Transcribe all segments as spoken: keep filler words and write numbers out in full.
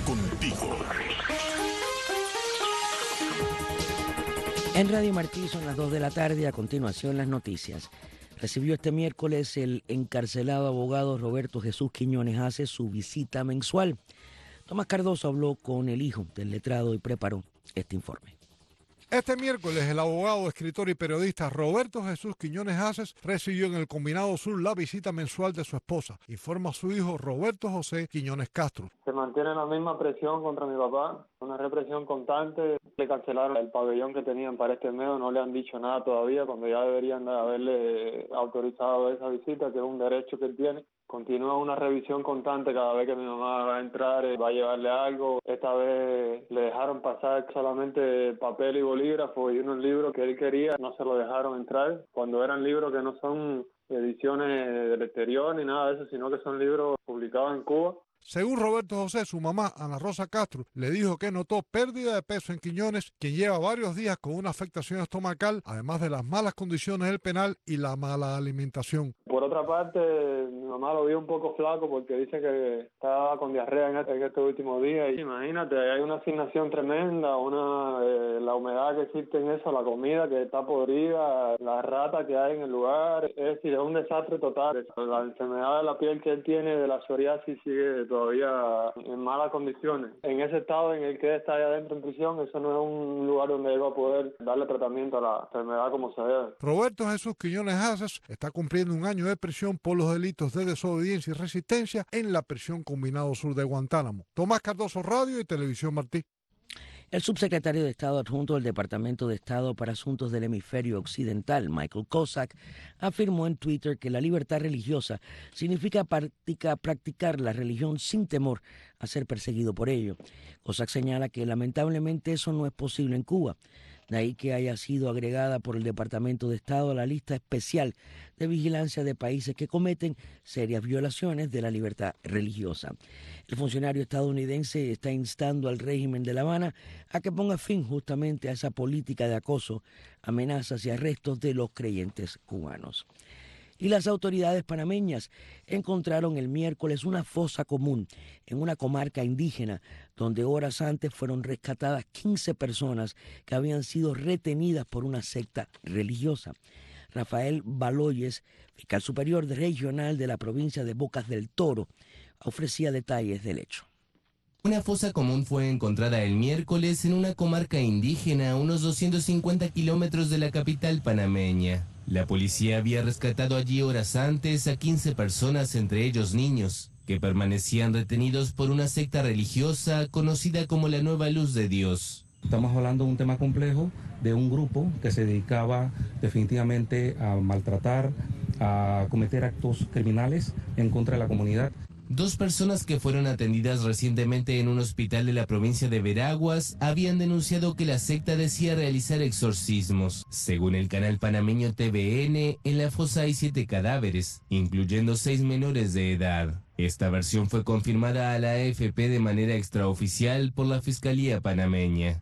contigo. En Radio Martí son las dos de la tarde. A continuación, las noticias. Recibió este miércoles el encarcelado abogado Roberto Jesús Quiñones Aces su visita mensual. Tomás Cardoso habló con el hijo del letrado y preparó este informe. Este miércoles, el abogado, escritor y periodista Roberto Jesús Quiñones Aces recibió en el Combinado Sur la visita mensual de su esposa, informa su hijo Roberto José Quiñones Castro. Se mantiene la misma presión contra mi papá, una represión constante. Le cancelaron el pabellón que tenían para este mes, no le han dicho nada todavía, cuando ya deberían haberle autorizado esa visita, que es un derecho que él tiene. Continúa una revisión constante cada vez que mi mamá va a entrar, va a llevarle algo. Esta vez le dejaron pasar solamente papel y bolígrafo y unos libros que él quería, no se lo dejaron entrar. Cuando eran libros que no son ediciones del exterior ni nada de eso, sino que son libros publicados en Cuba. Según Roberto José, su mamá, Ana Rosa Castro, le dijo que notó pérdida de peso en Quiñones, quien lleva varios días con una afectación estomacal, además de las malas condiciones del penal y la mala alimentación. Por otra parte, mi mamá lo vio un poco flaco porque dice que estaba con diarrea en, este, en estos últimos días. Y imagínate, hay una asignación tremenda, una eh, la humedad que existe en eso, la comida que está podrida, la rata que hay en el lugar. Es decir, es un desastre total. La enfermedad de la piel que él tiene, de la psoriasis, sigue todavía en malas condiciones. En ese estado en el que está allá adentro en prisión, eso no es un lugar donde él va a poder darle tratamiento a la enfermedad como se debe. Roberto Jesús Quiñones Aces está cumpliendo un año de prisión por los delitos de desobediencia y resistencia en la prisión Combinado Sur de Guantánamo. Tomás Cardoso, Radio y Televisión Martí. El subsecretario de Estado adjunto del Departamento de Estado para Asuntos del Hemisferio Occidental, Michael Cossack, afirmó en Twitter que la libertad religiosa significa practica, practicar la religión sin temor a ser perseguido por ello. Cossack señala que lamentablemente eso no es posible en Cuba. De ahí que haya sido agregada por el Departamento de Estado a la lista especial de vigilancia de países que cometen serias violaciones de la libertad religiosa. El funcionario estadounidense está instando al régimen de La Habana a que ponga fin justamente a esa política de acoso, amenazas y arrestos de los creyentes cubanos. Y las autoridades panameñas encontraron el miércoles una fosa común en una comarca indígena donde horas antes fueron rescatadas quince personas que habían sido retenidas por una secta religiosa. Rafael Baloyes, fiscal superior regional de la provincia de Bocas del Toro, ofrecía detalles del hecho. Una fosa común fue encontrada el miércoles en una comarca indígena a unos doscientos cincuenta kilómetros de la capital panameña. La policía había rescatado allí horas antes a quince personas, entre ellos niños, que permanecían retenidos por una secta religiosa conocida como la Nueva Luz de Dios. Estamos hablando de un tema complejo, de un grupo que se dedicaba definitivamente a maltratar, a cometer actos criminales en contra de la comunidad. Dos personas que fueron atendidas recientemente en un hospital de la provincia de Veraguas habían denunciado que la secta decía realizar exorcismos. Según el canal panameño T V N, en la fosa hay siete cadáveres, incluyendo seis menores de edad. Esta versión fue confirmada a la A F P de manera extraoficial por la Fiscalía panameña.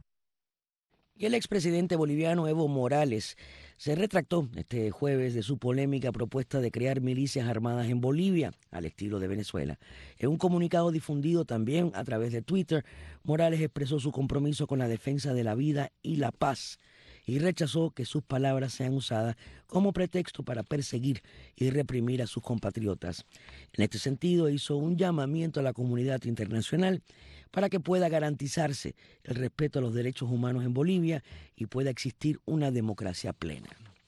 Y el expresidente boliviano Evo Morales se retractó este jueves de su polémica propuesta de crear milicias armadas en Bolivia, al estilo de Venezuela. En un comunicado difundido también a través de Twitter, Morales expresó su compromiso con la defensa de la vida y la paz y rechazó que sus palabras sean usadas como pretexto para perseguir y reprimir a sus compatriotas. En este sentido, hizo un llamamiento a la comunidad internacional para que pueda garantizarse el respeto a los derechos humanos en Bolivia y pueda existir una democracia plena.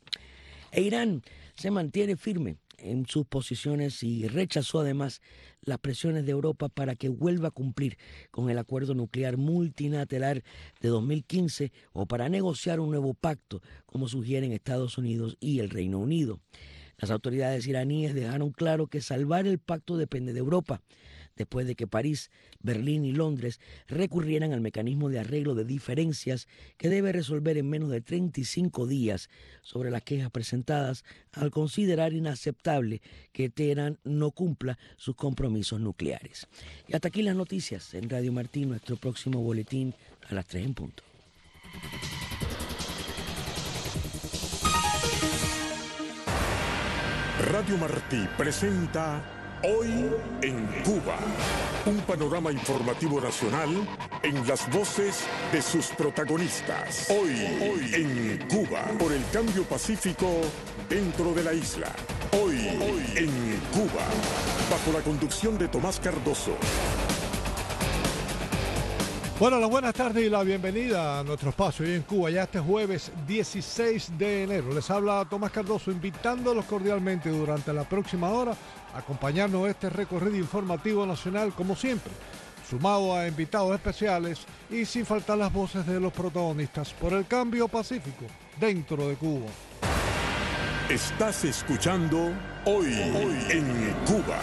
E Irán se mantiene firme en sus posiciones y rechazó además las presiones de Europa para que vuelva a cumplir con el acuerdo nuclear multilateral de dos mil quince o para negociar un nuevo pacto, como sugieren Estados Unidos y el Reino Unido. Las autoridades iraníes dejaron claro que salvar el pacto depende de Europa, después de que París, Berlín y Londres recurrieran al mecanismo de arreglo de diferencias que debe resolver en menos de treinta y cinco días sobre las quejas presentadas al considerar inaceptable que Teherán no cumpla sus compromisos nucleares. Y hasta aquí las noticias en Radio Martí, nuestro próximo boletín a las tres en punto. Radio Martí presenta Hoy en Cuba. Un panorama informativo nacional en las voces de sus protagonistas. Hoy, hoy en Cuba. Por el cambio pacífico dentro de la isla. Hoy, hoy en Cuba. Bajo la conducción de Tomás Cardoso. Bueno, las buenas tardes y la bienvenida a nuestro espacio hoy en Cuba, ya este jueves dieciséis de enero. Les habla Tomás Cardoso, invitándolos cordialmente durante la próxima hora a acompañarnos en este recorrido informativo nacional, como siempre, sumado a invitados especiales y sin faltar las voces de los protagonistas por el cambio pacífico dentro de Cuba. Estás escuchando Hoy, hoy en Cuba.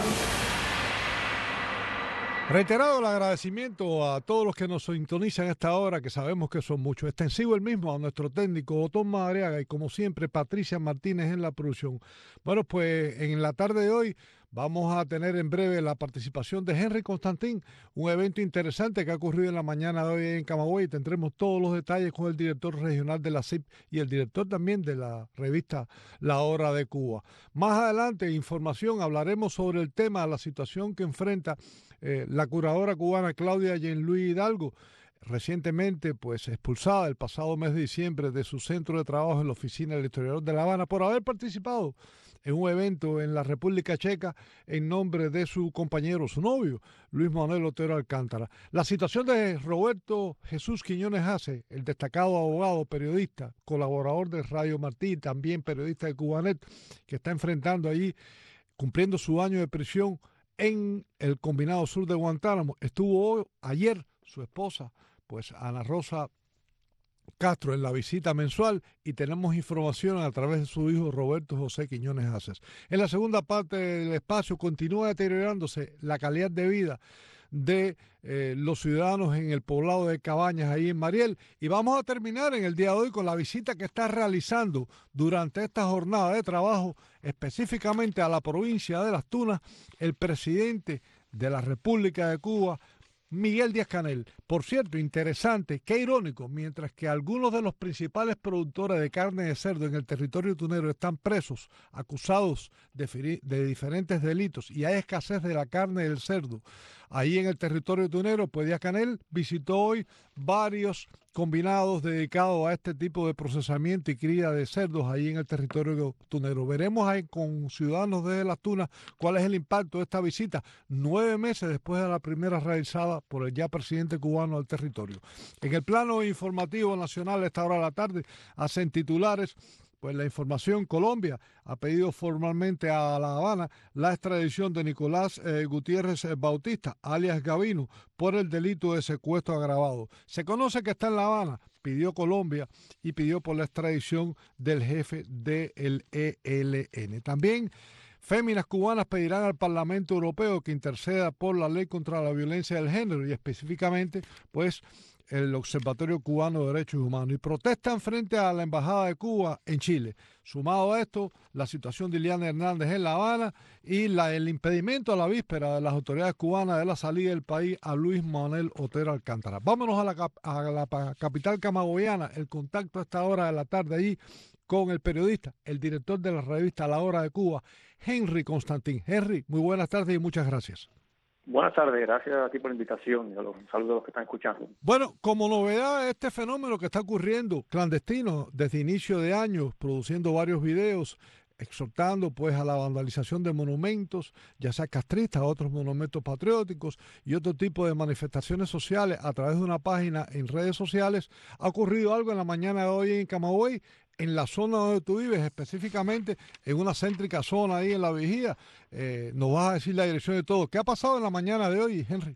Reiterado el agradecimiento a todos los que nos sintonizan a esta hora, que sabemos que son muchos. Extensivo el mismo a nuestro técnico Otón Madariaga y, como siempre, Patricia Martínez en la producción. Bueno, pues en la tarde de hoy vamos a tener en breve la participación de Henry Constantín, un evento interesante que ha ocurrido en la mañana de hoy en Camagüey. Tendremos todos los detalles con el director regional de la C I P y el director también de la revista La Hora de Cuba. Más adelante, información, hablaremos sobre el tema, la situación que enfrenta eh, la curadora cubana Claudia Jean-Louis Hidalgo, recientemente pues expulsada el pasado mes de diciembre de su centro de trabajo en la oficina del historiador de La Habana por haber participado en un evento en la República Checa en nombre de su compañero, su novio, Luis Manuel Otero Alcántara. La situación de Roberto Jesús Quiñones Hace, el destacado abogado, periodista, colaborador de Radio Martí, también periodista de Cubanet, que está enfrentando allí, cumpliendo su año de prisión en el Combinado Sur de Guantánamo. Estuvo hoy, ayer su esposa, pues Ana Rosa Castro, en la visita mensual, y tenemos información a través de su hijo Roberto José Quiñones Haces. En la segunda parte del espacio continúa deteriorándose la calidad de vida de eh, los ciudadanos en el poblado de Cabañas, ahí en Mariel, y vamos a terminar en el día de hoy con la visita que está realizando durante esta jornada de trabajo específicamente a la provincia de Las Tunas el presidente de la República de Cuba, Miguel Díaz-Canel. Por cierto, interesante, qué irónico, mientras que algunos de los principales productores de carne de cerdo en el territorio tunero están presos, acusados de, de diferentes delitos, y hay escasez de la carne del cerdo ahí en el territorio tunero, pues Díaz-Canel visitó hoy varios combinados dedicados a este tipo de procesamiento y cría de cerdos ahí en el territorio tunero. Veremos ahí con ciudadanos de Las Tunas cuál es el impacto de esta visita, nueve meses después de la primera realizada por el ya presidente cubano al territorio. En el plano informativo nacional, a esta hora de la tarde, hacen titulares. Pues la información: Colombia ha pedido formalmente a La Habana la extradición de Nicolás eh, Gutiérrez Bautista, alias Gavino, por el delito de secuestro agravado. Se conoce que está en La Habana, pidió Colombia y pidió por la extradición del jefe del E L N. También féminas cubanas pedirán al Parlamento Europeo que interceda por la ley contra la violencia del género y específicamente, pues, el Observatorio Cubano de Derechos Humanos, y protestan frente a la Embajada de Cuba en Chile. Sumado a esto, la situación de Iliana Hernández en La Habana y la, el impedimento a la víspera de las autoridades cubanas de la salida del país a Luis Manuel Otero Alcántara. Vámonos a la, a la capital camagüeyana, el contacto a esta hora de la tarde allí con el periodista, el director de la revista La Hora de Cuba, Henry Constantín. Henry, muy buenas tardes y muchas gracias. Buenas tardes, gracias a ti por la invitación y a los saludos a los que están escuchando. Bueno, como novedad, este fenómeno que está ocurriendo clandestino desde inicio de año, produciendo varios videos, exhortando pues a la vandalización de monumentos, ya sea castristas, otros monumentos patrióticos y otro tipo de manifestaciones sociales a través de una página en redes sociales. Ha ocurrido algo en la mañana de hoy en Camagüey, en la zona donde tú vives, específicamente en una céntrica zona ahí en La Vigía. Eh, nos vas a decir la dirección de todo. ¿Qué ha pasado en la mañana de hoy, Henry?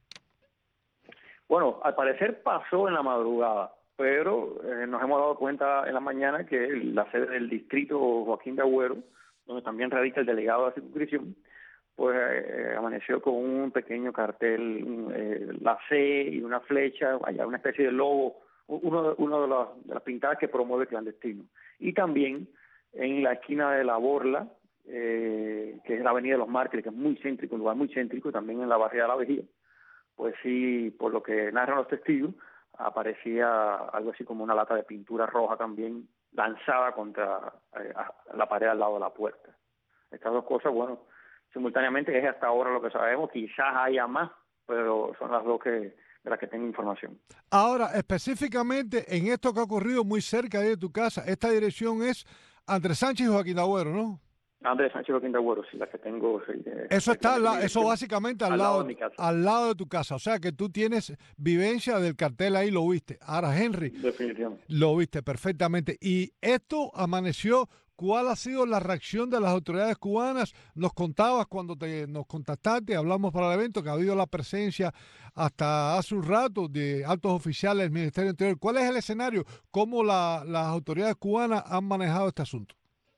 Bueno, al parecer pasó en la madrugada, pero eh, nos hemos dado cuenta en la mañana que la sede del distrito Joaquín de Agüero, donde también radica el delegado de la circunscripción, pues eh, amaneció con un pequeño cartel, eh, la C y una flecha, allá una especie de logo, uno, uno de, las, de las pintadas que promueve el clandestino. Y también en la esquina de La Borla, eh, que es la avenida de los Mártires, que es muy céntrico, un lugar muy céntrico, también en la barriada de La Vigía, pues sí, por lo que narran los testigos, aparecía algo así como una lata de pintura roja también lanzada contra eh, la pared al lado de la puerta. Estas dos cosas, bueno, simultáneamente, es hasta ahora lo que sabemos, quizás haya más, pero son las dos que, de las que tengo información. Ahora, específicamente en esto que ha ocurrido muy cerca de tu casa, esta dirección es Andrés Sánchez y Joaquín Agüero, ¿no? Andrés Sánchez Joaquín de Agüero, sí, la que tengo. Sí, eh, Eso está al la, eso básicamente al, al lado, lado de mi casa. al lado de tu casa. O sea que tú tienes vivencia del cartel ahí, lo viste. Ahora, Henry, definitivamente lo viste perfectamente. Y esto amaneció. ¿Cuál ha sido la reacción de las autoridades cubanas? Nos contabas cuando te, nos contactaste, hablamos para el evento, que ha habido la presencia hasta hace un rato de altos oficiales del Ministerio del Interior. ¿Cuál es el escenario? ¿Cómo la, las autoridades cubanas han manejado este asunto?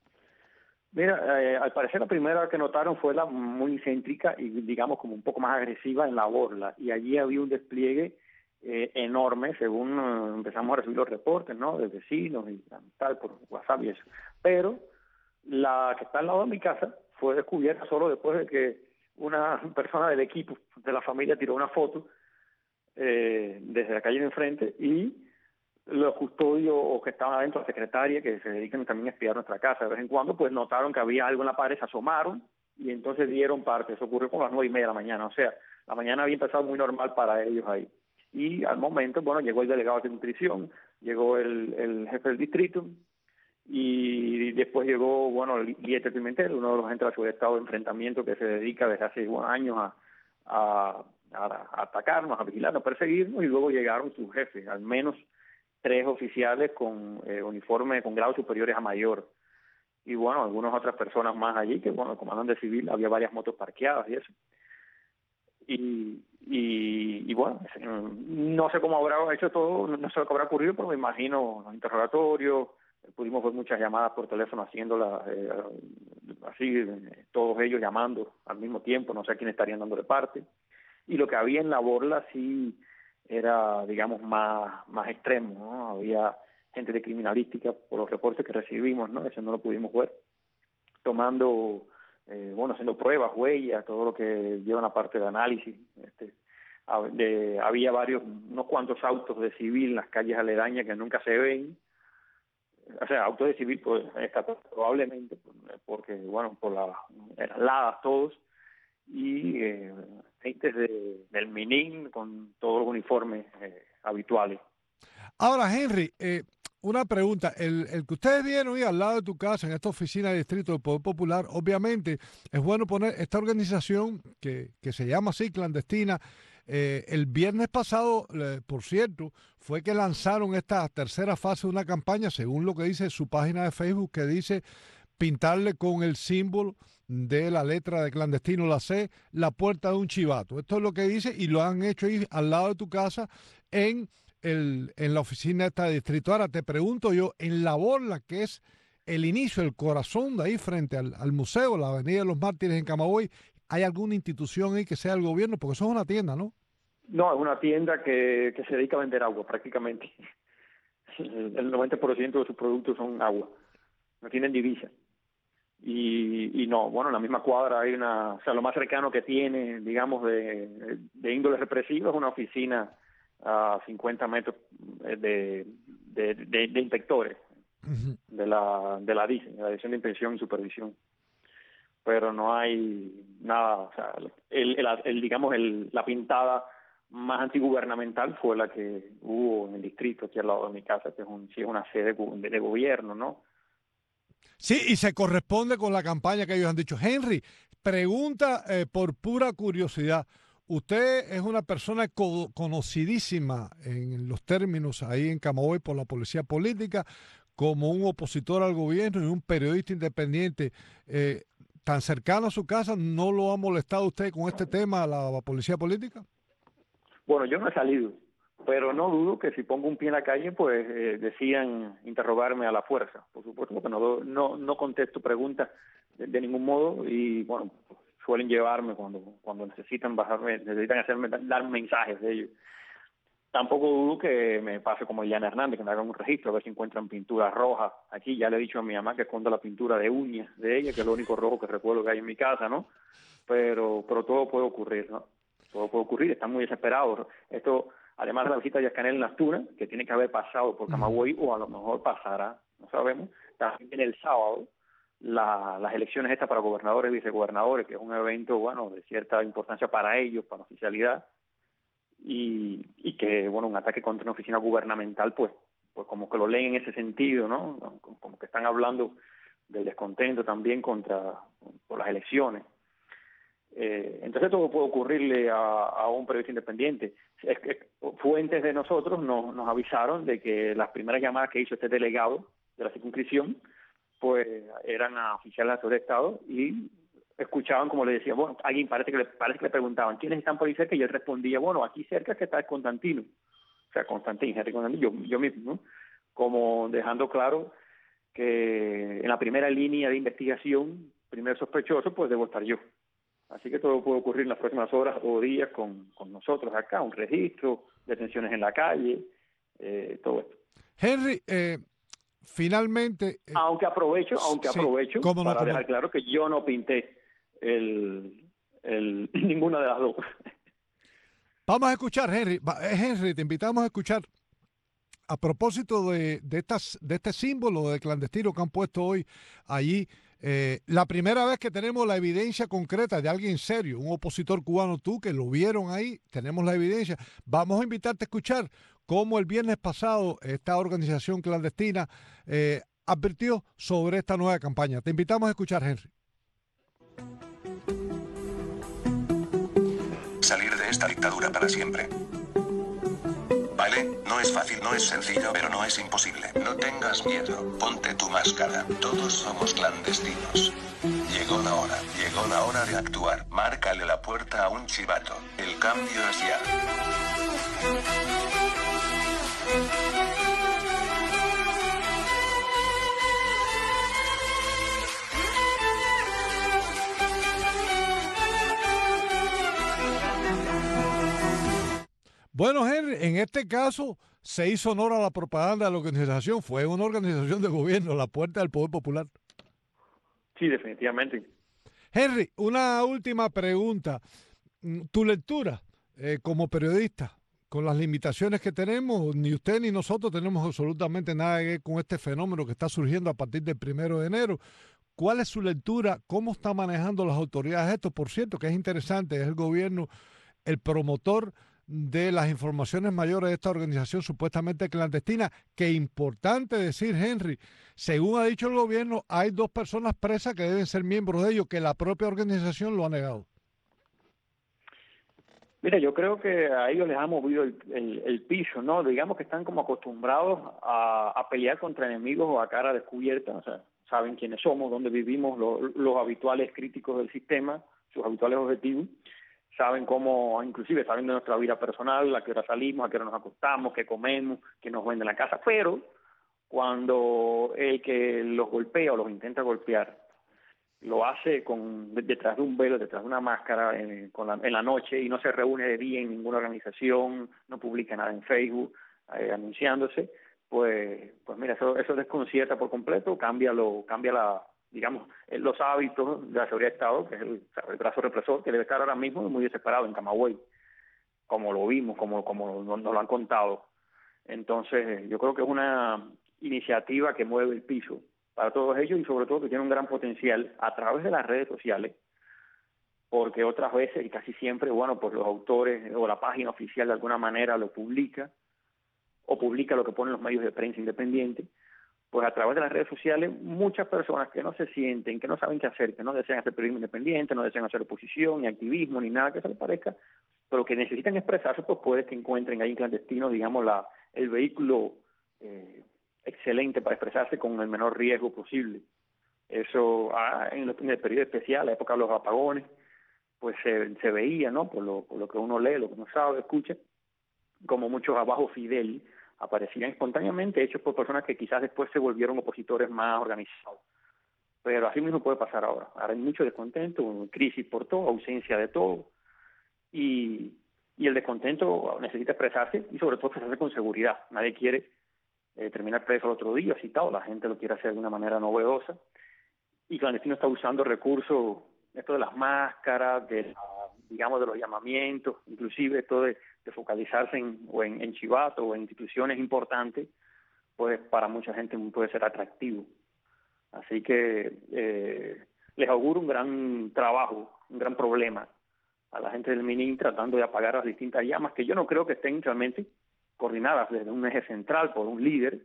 Mira, eh, al parecer la primera que notaron fue la muy céntrica y digamos como un poco más agresiva en la borla. Y allí había un despliegue eh, enorme, según uh, empezamos a recibir los reportes, ¿no? De vecinos y tal, por WhatsApp y eso. Pero la que está al lado de mi casa fue descubierta solo después de que una persona del equipo de la familia tiró una foto eh, desde la calle de enfrente, y los custodios que estaban adentro, la secretaria, que se dedican también a espiar nuestra casa de vez en cuando, pues notaron que había algo en la pared, se asomaron y entonces dieron parte. Eso ocurrió con las nueve y media de la mañana. O sea, la mañana había empezado muy normal para ellos ahí. Y al momento, bueno, llegó el delegado de nutrición, llegó el, el jefe del distrito, y después llegó, bueno, Lieter Pimentel, uno de los agentes de la Seguridad de Estado de enfrentamiento que se dedica desde hace bueno, años a, a, a atacarnos, a vigilarnos, a perseguirnos, y luego llegaron sus jefes, al menos tres oficiales con eh, uniforme con grados superiores a mayor, y bueno, algunas otras personas más allí, que bueno, el comandante civil, había varias motos parqueadas y eso. Y, y, y bueno, no sé cómo habrá hecho todo, no sé lo que habrá ocurrido, pero me imagino los interrogatorios, pudimos ver muchas llamadas por teléfono haciéndolas, eh, así, eh, todos ellos llamando al mismo tiempo, no sé a quién estarían dándole parte. Y lo que había en la borla sí era, digamos, más, más extremo, ¿no? Había gente de criminalística, por los reportes que recibimos, ¿no? Eso no lo pudimos ver, tomando... Eh, bueno, haciendo pruebas, huellas, todo lo que lleva una parte de análisis. Este, de, había varios, unos cuantos autos de civil en las calles aledañas que nunca se ven. O sea, autos de civil, pues, probablemente, porque, bueno, por las eran ladas todos, y eh, agentes de, del MININ con todos los uniformes eh, habituales. Ahora, Henry, eh, una pregunta. El, el que ustedes vieron hoy al lado de tu casa, en esta oficina de distrito del Poder Popular, obviamente es bueno poner esta organización que, que se llama así, clandestina. Eh, el viernes pasado, eh, por cierto, fue que lanzaron esta tercera fase de una campaña, según lo que dice su página de Facebook, que dice pintarle con el símbolo de la letra de clandestino, la C, la puerta de un chivato. Esto es lo que dice, y lo han hecho ahí al lado de tu casa en... El, en la oficina esta de distrito. Ahora te pregunto yo, en la borla, que es el inicio, el corazón de ahí frente al, al museo, la Avenida de los Mártires en Camagüey, ¿hay alguna institución ahí que sea el gobierno? Porque eso es una tienda, ¿no? No, es una tienda que, que se dedica a vender agua prácticamente. El noventa por ciento de sus productos son agua, no tienen divisa. Y, y no, bueno, en la misma cuadra hay una, o sea, lo más cercano que tiene, digamos, de, de índole represiva es una oficina a cincuenta metros de, de, de, de inspectores uh-huh. de la de la D I C E, la Dirección de Inspección y Supervisión, pero no hay nada, o sea, el, el, el digamos el, la pintada más antigubernamental fue la que hubo en el distrito aquí al lado de mi casa, que es, un, sí, es una sede de, de gobierno, ¿no? Sí, y se corresponde con la campaña que ellos han dicho. Henry, pregunta eh, por pura curiosidad. Usted es una persona co conocidísima en los términos ahí en Camagüey por la policía política, como un opositor al gobierno y un periodista independiente. Eh, ¿Tan cercano a su casa no lo ha molestado usted con este tema, la, la policía política? Bueno, yo no he salido, pero no dudo que si pongo un pie en la calle, pues eh, decían interrogarme a la fuerza. Por supuesto, porque no, no, no contesto preguntas de, de ningún modo y, bueno, suelen llevarme cuando cuando necesitan bajarme, necesitan hacerme dar mensajes de ellos. Tampoco dudo que me pase como Ileana Hernández, que me hagan un registro, a ver si encuentran pintura roja. Aquí ya le he dicho a mi mamá que esconda la pintura de uñas de ella, que es lo único rojo que recuerdo que hay en mi casa, ¿no? Pero pero todo puede ocurrir, ¿no? Todo puede ocurrir, están muy desesperados. Esto, además de la visita de Yascanel en Las Tunas, que tiene que haber pasado por Camagüey, o a lo mejor pasará, no sabemos, también el sábado, la, las elecciones estas para gobernadores y vicegobernadores, que es un evento, bueno, de cierta importancia para ellos, para la oficialidad, y, y que, bueno, un ataque contra una oficina gubernamental, pues, pues como que lo leen en ese sentido, ¿no? Como, como que están hablando del descontento también contra por las elecciones. Eh, entonces todo puede ocurrirle a, a un periodista independiente. Es que fuentes de nosotros nos, nos avisaron de que las primeras llamadas que hizo este delegado de la circunscripción pues eran a oficiales de Estado y escuchaban, como le decía, bueno, alguien parece que le, parece que le preguntaban ¿quiénes están por ahí cerca? Y él respondía, bueno, aquí cerca que está Constantino, o sea, Constantino, Henry Constantino, yo, yo mismo, ¿no? Como dejando claro que en la primera línea de investigación, primer sospechoso, pues debo estar yo. Así que todo puede ocurrir en las próximas horas o días con, con nosotros acá, un registro, detenciones en la calle, eh, todo esto. Henry, eh, finalmente... Eh, aunque aprovecho, aunque sí, aprovecho no, para dejar no. claro que yo no pinté el, el, ninguna de las dos. Vamos a escuchar, Henry. Henry, te invitamos a escuchar. A propósito de, de, estas, de este símbolo de clandestino que han puesto hoy allí, eh, la primera vez que tenemos la evidencia concreta de alguien serio, un opositor cubano, tú, que lo vieron ahí, tenemos la evidencia. Vamos a invitarte a escuchar cómo el viernes pasado esta organización clandestina eh, advirtió sobre esta nueva campaña. Te invitamos a escuchar, Henry. Salir de esta dictadura para siempre. Vale, no es fácil, no es sencillo, pero no es imposible. No tengas miedo, ponte tu máscara. Todos somos clandestinos. Llegó la hora, llegó la hora de actuar. Márcale la puerta a un chivato. El cambio es ya. Bueno, Henry, en este caso se hizo honor a la propaganda de la organización. Fue una organización de gobierno, la Puerta del Poder Popular. Sí, definitivamente. Henry, una última pregunta. Tu lectura eh, como periodista, con las limitaciones que tenemos, ni usted ni nosotros tenemos absolutamente nada que ver con este fenómeno que está surgiendo a partir del primero de enero. ¿Cuál es su lectura? ¿Cómo está manejando las autoridades esto? Por cierto, que es interesante, es el gobierno el promotor de las informaciones mayores de esta organización supuestamente clandestina, que importante decir, Henry, según ha dicho el gobierno, hay dos personas presas que deben ser miembros de ellos, que la propia organización lo ha negado. Mira, yo creo que a ellos les ha movido el, el, el piso, ¿no? Digamos que están como acostumbrados a, a pelear contra enemigos o a cara descubierta, o sea, saben quiénes somos, dónde vivimos, lo, los habituales críticos del sistema, sus habituales objetivos. Saben cómo, inclusive saben de nuestra vida personal, a qué hora salimos, a qué hora nos acostamos, qué comemos, qué nos venden en la casa, pero cuando el que los golpea o los intenta golpear lo hace con detrás de un velo, detrás de una máscara, eh, con la, en la noche, y no se reúne de día en ninguna organización, no publica nada en Facebook eh, anunciándose, pues pues mira, eso eso desconcierta por completo, cambia lo cambia la digamos, los hábitos de la seguridad de Estado, que es el, el brazo represor, que debe estar ahora mismo muy desesperado en Camagüey, como lo vimos, como, como nos, nos lo han contado. Entonces, yo creo que es una iniciativa que mueve el piso para todos ellos y sobre todo que tiene un gran potencial a través de las redes sociales, porque otras veces y casi siempre, bueno, pues los autores o la página oficial de alguna manera lo publica, o publica lo que ponen los medios de prensa independientes. Pues a través de las redes sociales, muchas personas que no se sienten, que no saben qué hacer, que no desean hacer periodismo independiente, no desean hacer oposición, ni activismo, ni nada que se les parezca, pero que necesitan expresarse, pues puede que encuentren ahí en clandestino, digamos, la, el vehículo eh, excelente para expresarse con el menor riesgo posible. Eso ah, en, en el periodo especial, la época de los apagones, pues se, se veía, ¿no? Por lo, por lo que uno lee, lo que uno sabe, escucha, como muchos abajo Fidel aparecían espontáneamente, hechos por personas que quizás después se volvieron opositores más organizados. Pero así mismo puede pasar ahora. Ahora hay mucho descontento, crisis por todo, ausencia de todo, y, y el descontento necesita expresarse, y sobre todo expresarse con seguridad. Nadie quiere eh, terminar preso el otro día, citado, la gente lo quiere hacer de una manera novedosa, y clandestino está usando recursos, esto de las máscaras, de la, digamos, de los llamamientos, inclusive esto de, de focalizarse en, o en, en chivatos o en instituciones importantes, pues para mucha gente puede ser atractivo. Así que eh, les auguro un gran trabajo, un gran problema a la gente del MININ tratando de apagar las distintas llamas, que yo no creo que estén realmente coordinadas desde un eje central por un líder,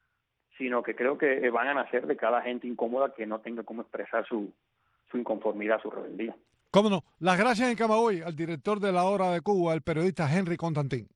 sino que creo que van a nacer de cada gente incómoda que no tenga cómo expresar su, su inconformidad, su rebeldía. Cómo no. Las gracias en Camagüey al director de La Hora de Cuba, el periodista Henry Constantín.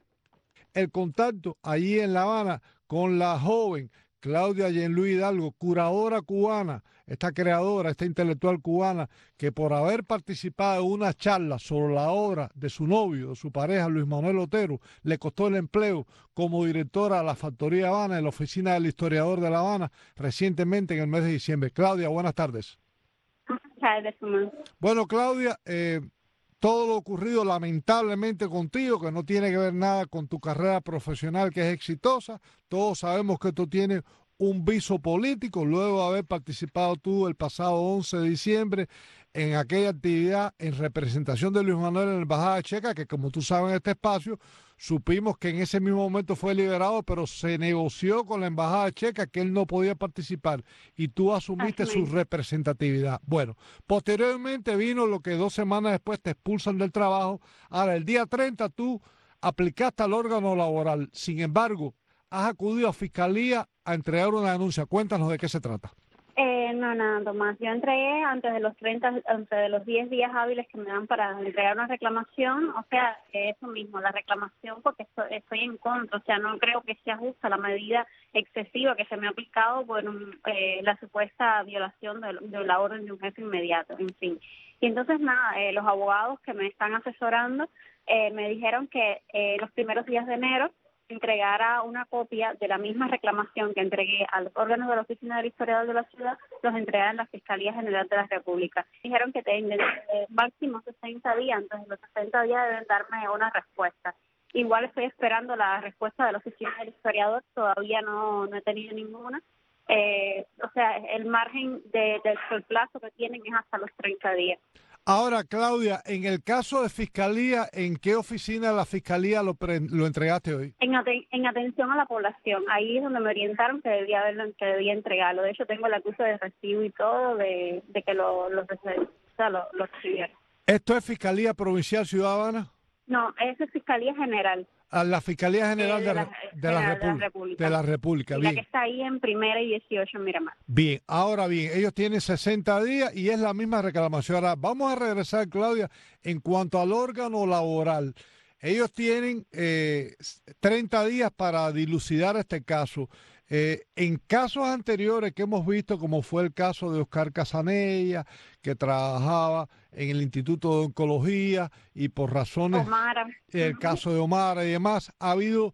El contacto allí en La Habana con la joven Claudia Yenluí Hidalgo, curadora cubana, esta creadora, esta intelectual cubana, que por haber participado en una charla sobre la obra de su novio, de su pareja, Luis Manuel Otero, le costó el empleo como directora de la Factoría Habana en la oficina del historiador de La Habana recientemente en el mes de diciembre. Claudia, buenas tardes. Buenas tardes, Tomás. Bueno, Claudia, eh, todo lo ocurrido lamentablemente contigo, que no tiene que ver nada con tu carrera profesional, que es exitosa. Todos sabemos que tú tienes un viso político, luego de haber participado tú el pasado once de diciembre en aquella actividad en representación de Luis Manuel en la Embajada Checa, que como tú sabes en este espacio, supimos que en ese mismo momento fue liberado, pero se negoció con la Embajada Checa que él no podía participar y tú asumiste su representatividad. Bueno, posteriormente vino lo que dos semanas después te expulsan del trabajo. Ahora, el día treinta tú aplicaste al órgano laboral. Sin embargo, has acudido a Fiscalía a entregar una denuncia. Cuéntanos de qué se trata. Eh, no, nada, Tomás. Yo entregué antes de los treinta, antes de los diez días hábiles que me dan para entregar una reclamación. O sea, eso mismo, la reclamación, porque estoy, estoy en contra. O sea, no creo que sea justa la medida excesiva que se me ha aplicado por un, eh, la supuesta violación de, de la orden de un jefe inmediato, en fin. Y entonces, nada, eh, los abogados que me están asesorando eh, me dijeron que eh, los primeros días de enero entregara una copia de la misma reclamación que entregué a los órganos de la Oficina del Historiador de la Ciudad, los entregara en la Fiscalía General de la República. Dijeron que tienen eh, máximo sesenta días, entonces los sesenta días deben darme una respuesta. Igual estoy esperando la respuesta de la Oficina del Historiador, todavía no, no he tenido ninguna. Eh, o sea, el margen de, de, del plazo que tienen es hasta los treinta días. Ahora, Claudia, en el caso de Fiscalía, ¿en qué oficina de la Fiscalía lo, pre lo entregaste hoy? En, aten en atención a la población. Ahí es donde me orientaron que debía haberlo, que debía entregarlo. De hecho, tengo el acuse de recibo y todo de, de que lo, lo, o sea, lo, lo recibieron. ¿Esto es Fiscalía Provincial Ciudad Habana? No, eso es Fiscalía General. A la Fiscalía General eh, de, de, la, de, la, de, la, República. de la República. Y bien. La que está ahí en Primera y dieciocho en Miramar. Bien, ahora bien, ellos tienen sesenta días y es la misma reclamación. Ahora, vamos a regresar, Claudia, en cuanto al órgano laboral. Ellos tienen eh, treinta días para dilucidar este caso. Eh, en casos anteriores que hemos visto, como fue el caso de Oscar Casanella, que trabajaba en el Instituto de Oncología y por razones, Omara. el caso de Omara y demás, ha habido,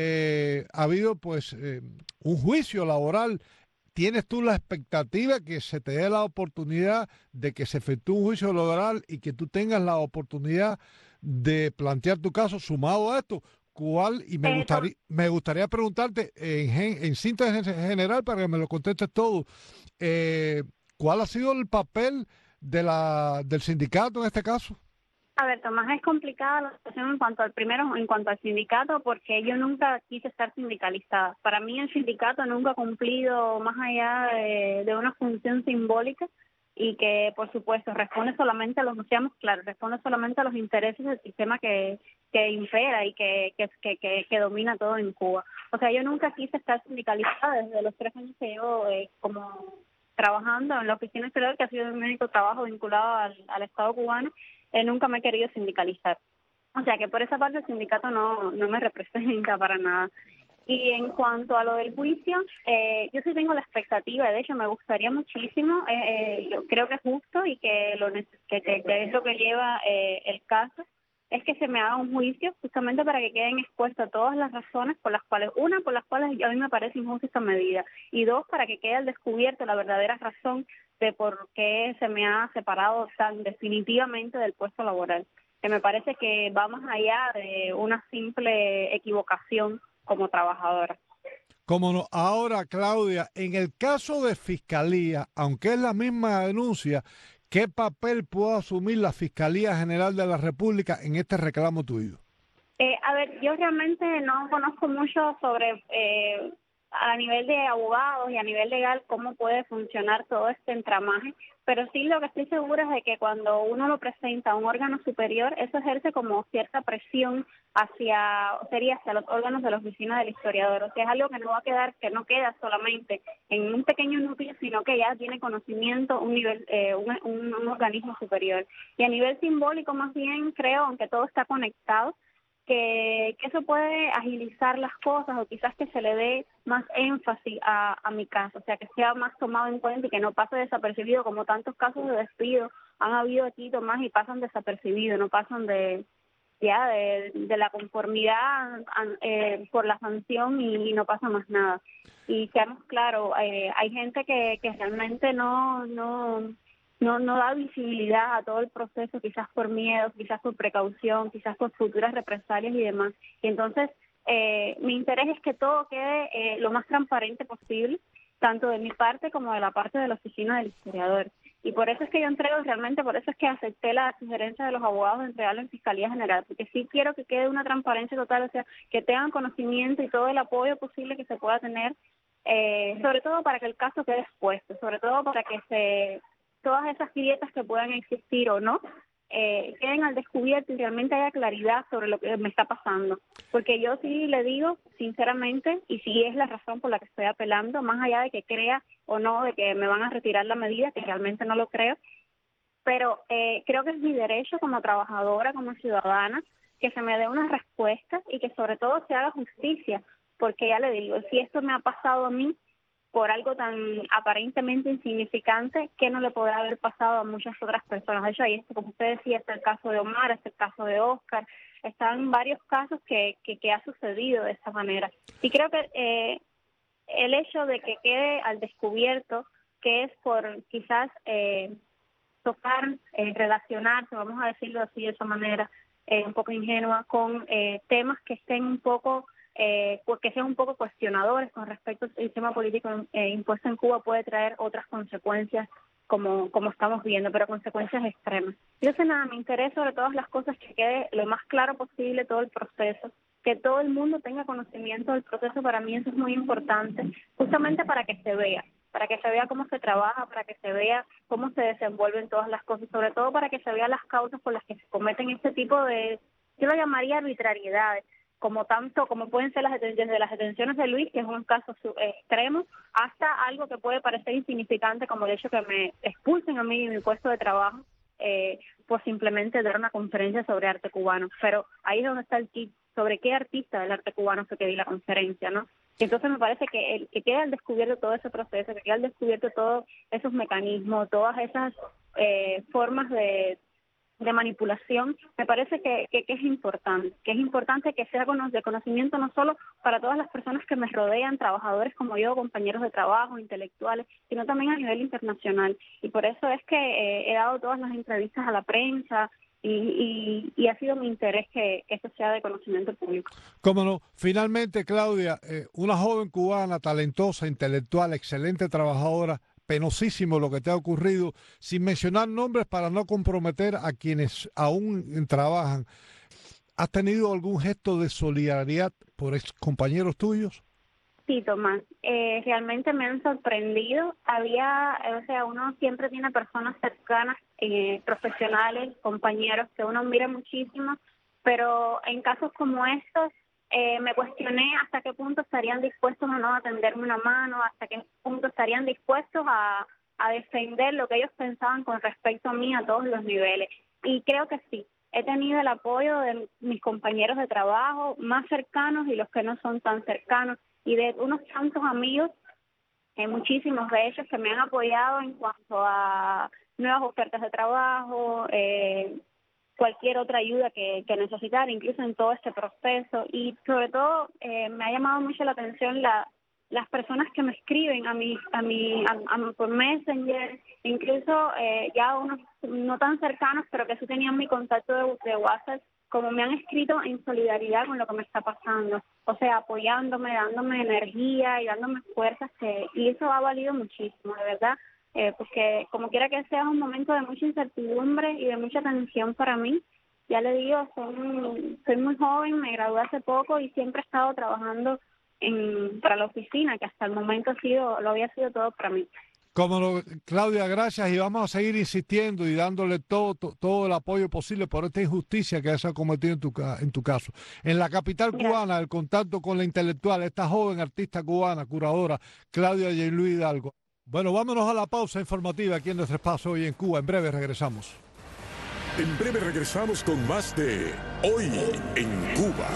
eh, ha habido pues eh, un juicio laboral. ¿Tienes tú la expectativa que se te dé la oportunidad de que se efectúe un juicio laboral y que tú tengas la oportunidad de plantear tu caso sumado a esto? ¿Cuál? Y me gustaría, me gustaría preguntarte en, en síntesis general para que me lo contestes todo. Eh, ¿Cuál ha sido el papel de la del sindicato en este caso? A ver, Tomás, es complicada la situación en cuanto al primero, en cuanto al sindicato, porque yo nunca quise estar sindicalizada. Para mí el sindicato nunca ha cumplido más allá de, de una función simbólica y que, por supuesto, responde solamente a los, seamos claros, responde solamente a los intereses del sistema que, que impera y que, que, que, que, que domina todo en Cuba. O sea, yo nunca quise estar sindicalizada desde los tres años que llevo eh, como trabajando en la oficina exterior, que ha sido un único trabajo vinculado al, al Estado cubano. Eh, nunca me he querido sindicalizar. O sea, que por esa parte el sindicato no, no me representa para nada. Y en cuanto a lo del juicio, eh, yo sí tengo la expectativa, de hecho me gustaría muchísimo, eh, eh, yo creo que es justo y que, lo que, que, que es lo que lleva eh, el caso, es que se me haga un juicio justamente para que queden expuestas todas las razones por las cuales, una, por las cuales a mí me parece injusta esta medida, y dos, para que quede al descubierto la verdadera razón de por qué se me ha separado tan definitivamente del puesto laboral, que me parece que va más allá de una simple equivocación como trabajadora. Cómo no. Ahora, Claudia, en el caso de Fiscalía, aunque es la misma denuncia, ¿qué papel puede asumir la Fiscalía General de la República en este reclamo tuyo? Eh, a ver, yo realmente no conozco mucho sobre eh, a nivel de abogados y a nivel legal cómo puede funcionar todo este entramaje, pero sí lo que estoy segura es de que cuando uno lo presenta a un órgano superior, eso ejerce como cierta presión hacia, sería hacia los órganos de la oficina del historiador, o sea, es algo que no va a quedar, que no queda solamente en un pequeño núcleo, sino que ya tiene conocimiento un nivel, eh, un, un, un organismo superior. Y a nivel simbólico, más bien, creo, aunque todo está conectado, Que, que eso puede agilizar las cosas o quizás que se le dé más énfasis a, a mi caso, o sea, que sea más tomado en cuenta y que no pase desapercibido como tantos casos de despido han habido aquí, Tomás, y pasan desapercibidos, no pasan de ya de, de la conformidad eh, por la sanción y, y no pasa más nada. Y seamos claros, eh, hay gente que, que realmente no... no No, no da visibilidad a todo el proceso, quizás por miedo, quizás por precaución, quizás por futuras represalias y demás. Y entonces, eh, mi interés es que todo quede eh, lo más transparente posible, tanto de mi parte como de la parte de la oficina del historiador. Y por eso es que yo entrego realmente, por eso es que acepté la sugerencia de los abogados de entregarlo en Fiscalía General, porque sí quiero que quede una transparencia total, o sea, que tengan conocimiento y todo el apoyo posible que se pueda tener, eh, sobre todo para que el caso quede expuesto, sobre todo para que se... todas esas grietas que puedan existir o no, eh, queden al descubierto y realmente haya claridad sobre lo que me está pasando. Porque yo sí le digo, sinceramente, y sí es la razón por la que estoy apelando, más allá de que crea o no de que me van a retirar la medida, que realmente no lo creo, pero eh, creo que es mi derecho como trabajadora, como ciudadana, que se me dé una respuesta y que sobre todo se haga justicia, porque ya le digo, si esto me ha pasado a mí, por algo tan aparentemente insignificante, que no le podrá haber pasado a muchas otras personas. De hecho, ahí, como usted decía, está el caso de Omar, está el caso de Oscar, están varios casos que, que, que ha sucedido de esa manera. Y creo que eh, el hecho de que quede al descubierto, que es por quizás eh, tocar, eh, relacionarse, vamos a decirlo así de esa manera, eh, un poco ingenua, con eh, temas que estén un poco... Eh, que sean un poco cuestionadores con respecto al sistema político eh, impuesto en Cuba, puede traer otras consecuencias como como estamos viendo, pero consecuencias extremas. Yo sé nada, me interesa sobre todas las cosas que quede lo más claro posible todo el proceso, que todo el mundo tenga conocimiento del proceso. Para mí eso es muy importante, justamente para que se vea, para que se vea cómo se trabaja, para que se vea cómo se desenvuelven todas las cosas, sobre todo para que se vean las causas por las que se cometen este tipo de, yo lo llamaría arbitrariedades, como tanto como pueden ser las desde las detenciones de Luis, que es un caso extremo, hasta algo que puede parecer insignificante, como el hecho que me expulsen a mí de mi puesto de trabajo eh, por simplemente dar una conferencia sobre arte cubano. Pero ahí es donde está el kit, sobre qué artista del arte cubano fue que di la conferencia, ¿no? Y entonces me parece que, el, que quede al descubierto todo ese proceso, que quede al descubierto todos esos mecanismos, todas esas eh, formas de de manipulación, me parece que, que, que es importante, que es importante que sea de conocimiento no solo para todas las personas que me rodean, trabajadores como yo, compañeros de trabajo, intelectuales, sino también a nivel internacional. Y por eso es que eh, he dado todas las entrevistas a la prensa y, y, y ha sido mi interés que, que esto sea de conocimiento público. Cómo no. Finalmente, Claudia, eh, una joven cubana, talentosa, intelectual, excelente trabajadora, penosísimo lo que te ha ocurrido, sin mencionar nombres para no comprometer a quienes aún trabajan. ¿Has tenido algún gesto de solidaridad por ex compañeros tuyos? Sí, Tomás, eh, realmente me han sorprendido. Había, o sea, uno siempre tiene personas cercanas, eh, profesionales, compañeros que uno mira muchísimo, pero en casos como estos, Eh, me cuestioné hasta qué punto estarían dispuestos o no a tenderme una mano, hasta qué punto estarían dispuestos a, a defender lo que ellos pensaban con respecto a mí a todos los niveles. Y creo que sí, he tenido el apoyo de mis compañeros de trabajo más cercanos y los que no son tan cercanos, y de unos tantos amigos, eh, muchísimos de ellos que me han apoyado en cuanto a nuevas ofertas de trabajo, eh, cualquier otra ayuda que, que necesitar, incluso en todo este proceso. Y sobre todo eh, me ha llamado mucho la atención la, las personas que me escriben a mi, a mi, a, a, por Messenger, incluso eh, ya unos no tan cercanos, pero que sí tenían mi contacto de, de WhatsApp, como me han escrito en solidaridad con lo que me está pasando, o sea, apoyándome, dándome energía y dándome fuerzas, que, y eso ha valido muchísimo, de verdad. Eh, porque como quiera que sea, es un momento de mucha incertidumbre y de mucha tensión para mí. Ya le digo, soy, soy muy joven, me gradué hace poco y siempre he estado trabajando en, para la oficina, que hasta el momento ha sido, lo había sido todo para mí. Como no, Claudia, gracias, y vamos a seguir insistiendo y dándole todo, todo, todo el apoyo posible por esta injusticia que se ha cometido en tu, en tu caso. En la capital Gracias. cubana, el contacto con la intelectual, esta joven artista cubana, curadora, Claudia Yeilú Hidalgo. Bueno, vámonos a la pausa informativa aquí en nuestro espacio Hoy en Cuba. En breve regresamos. En breve regresamos con más de Hoy en Cuba.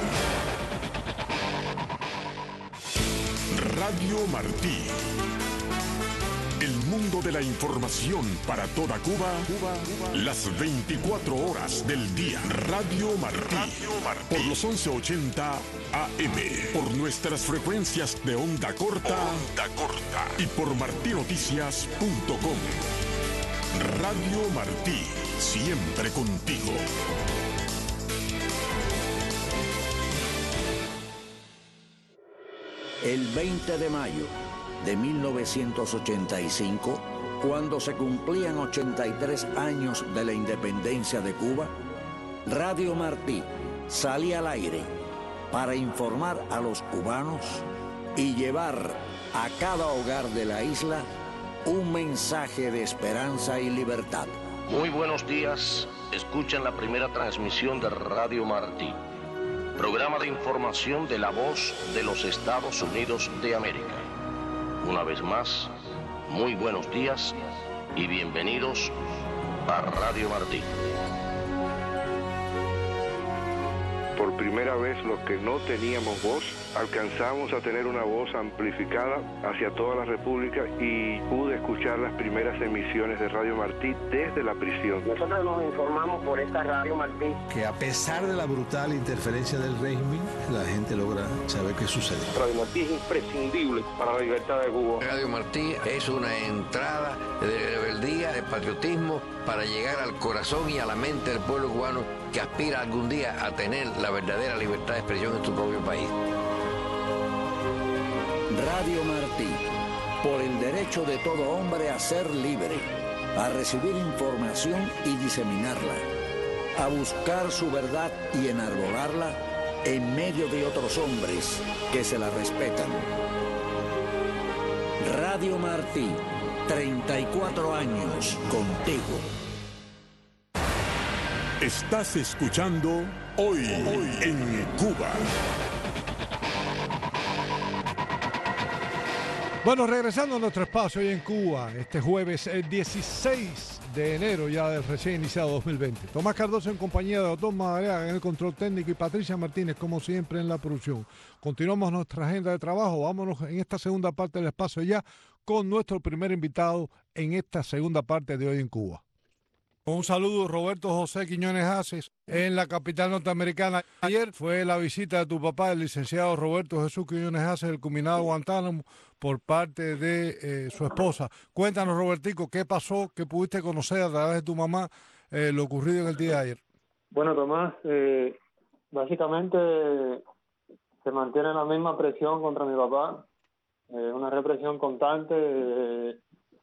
Radio Martí. El mundo de la información para toda Cuba, Cuba, Cuba, las veinticuatro horas del día. Radio Martí. Radio Martí. Por los once ochenta A M. Por nuestras frecuencias de onda corta. Onda corta. Y por martinoticias punto com. Radio Martí. Siempre contigo. El veinte de mayo de mil novecientos ochenta y cinco, cuando se cumplían ochenta y tres años de la independencia de Cuba, Radio Martí salía al aire para informar a los cubanos y llevar a cada hogar de la isla un mensaje de esperanza y libertad. Muy buenos días, escuchan la primera transmisión de Radio Martí, programa de información de la voz de los Estados Unidos de América. Una vez más, muy buenos días y bienvenidos a Radio Martí. Por primera vez, los que no teníamos voz, alcanzamos a tener una voz amplificada hacia toda la República y pude escuchar las primeras emisiones de Radio Martí desde la prisión. Nosotros nos informamos por esta Radio Martí. Que a pesar de la brutal interferencia del régimen, la gente logra saber qué sucede. Radio Martí es imprescindible para la libertad de Cuba. Radio Martí es una entrada de rebeldía, de patriotismo, para llegar al corazón y a la mente del pueblo cubano que aspira algún día a tener la verdadera libertad de expresión en su propio país. Radio Martí, por el derecho de todo hombre a ser libre, a recibir información y diseminarla, a buscar su verdad y enarbolarla en medio de otros hombres que se la respetan. Radio Martí, treinta y cuatro años contigo. Estás escuchando Hoy, Hoy en Cuba. Bueno, regresando a nuestro espacio Hoy en Cuba, este jueves, el dieciséis de enero ya del recién iniciado dos mil veinte. Tomás Cardoso en compañía de Otón Madariaga en el control técnico y Patricia Martínez, como siempre, en la producción. Continuamos nuestra agenda de trabajo. Vámonos en esta segunda parte del espacio ya con nuestro primer invitado en esta segunda parte de Hoy en Cuba. Un saludo, Roberto José Quiñones Haces, en la capital norteamericana. Ayer fue la visita de tu papá, el licenciado Roberto Jesús Quiñones Haces, el combinado Guantánamo, por parte de eh, su esposa. Cuéntanos, Robertico, ¿qué pasó? ¿Qué pudiste conocer a través de tu mamá eh, lo ocurrido en el día de ayer? Bueno, Tomás, eh, básicamente se mantiene la misma presión contra mi papá, eh, una represión constante. Eh,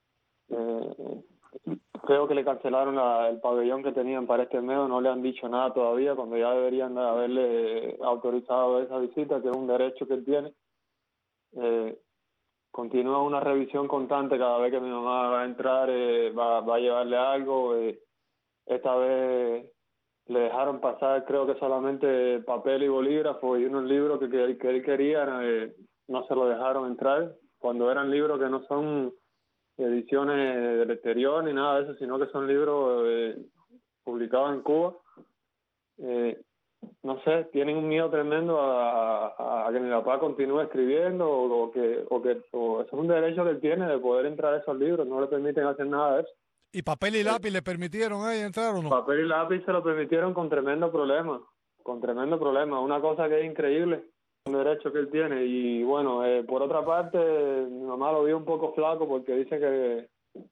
eh, Creo que le cancelaron la, el pabellón que tenían para este mes, no le han dicho nada todavía, cuando ya deberían de haberle autorizado esa visita, que es un derecho que él tiene. Eh, continúa una revisión constante cada vez que mi mamá va a entrar, eh, va, va a llevarle algo. Eh, esta vez le dejaron pasar, creo que solamente papel y bolígrafo y unos libros que, que, que él quería, eh, no se lo dejaron entrar, cuando eran libros que no son ediciones del exterior ni nada de eso, sino que son libros eh, publicados en Cuba. Eh, no sé, tienen un miedo tremendo a, a, a que mi papá continúe escribiendo o, o que o que o eso es un derecho que él tiene de poder entrar a esos libros, no le permiten hacer nada de eso. ¿Y papel y lápiz le permitieron ahí entrar o no? Papel y lápiz se lo permitieron con tremendo problema, con tremendo problema, una cosa que es increíble. Un derecho que él tiene. Y bueno, eh, por otra parte, mi mamá lo vio un poco flaco porque dice que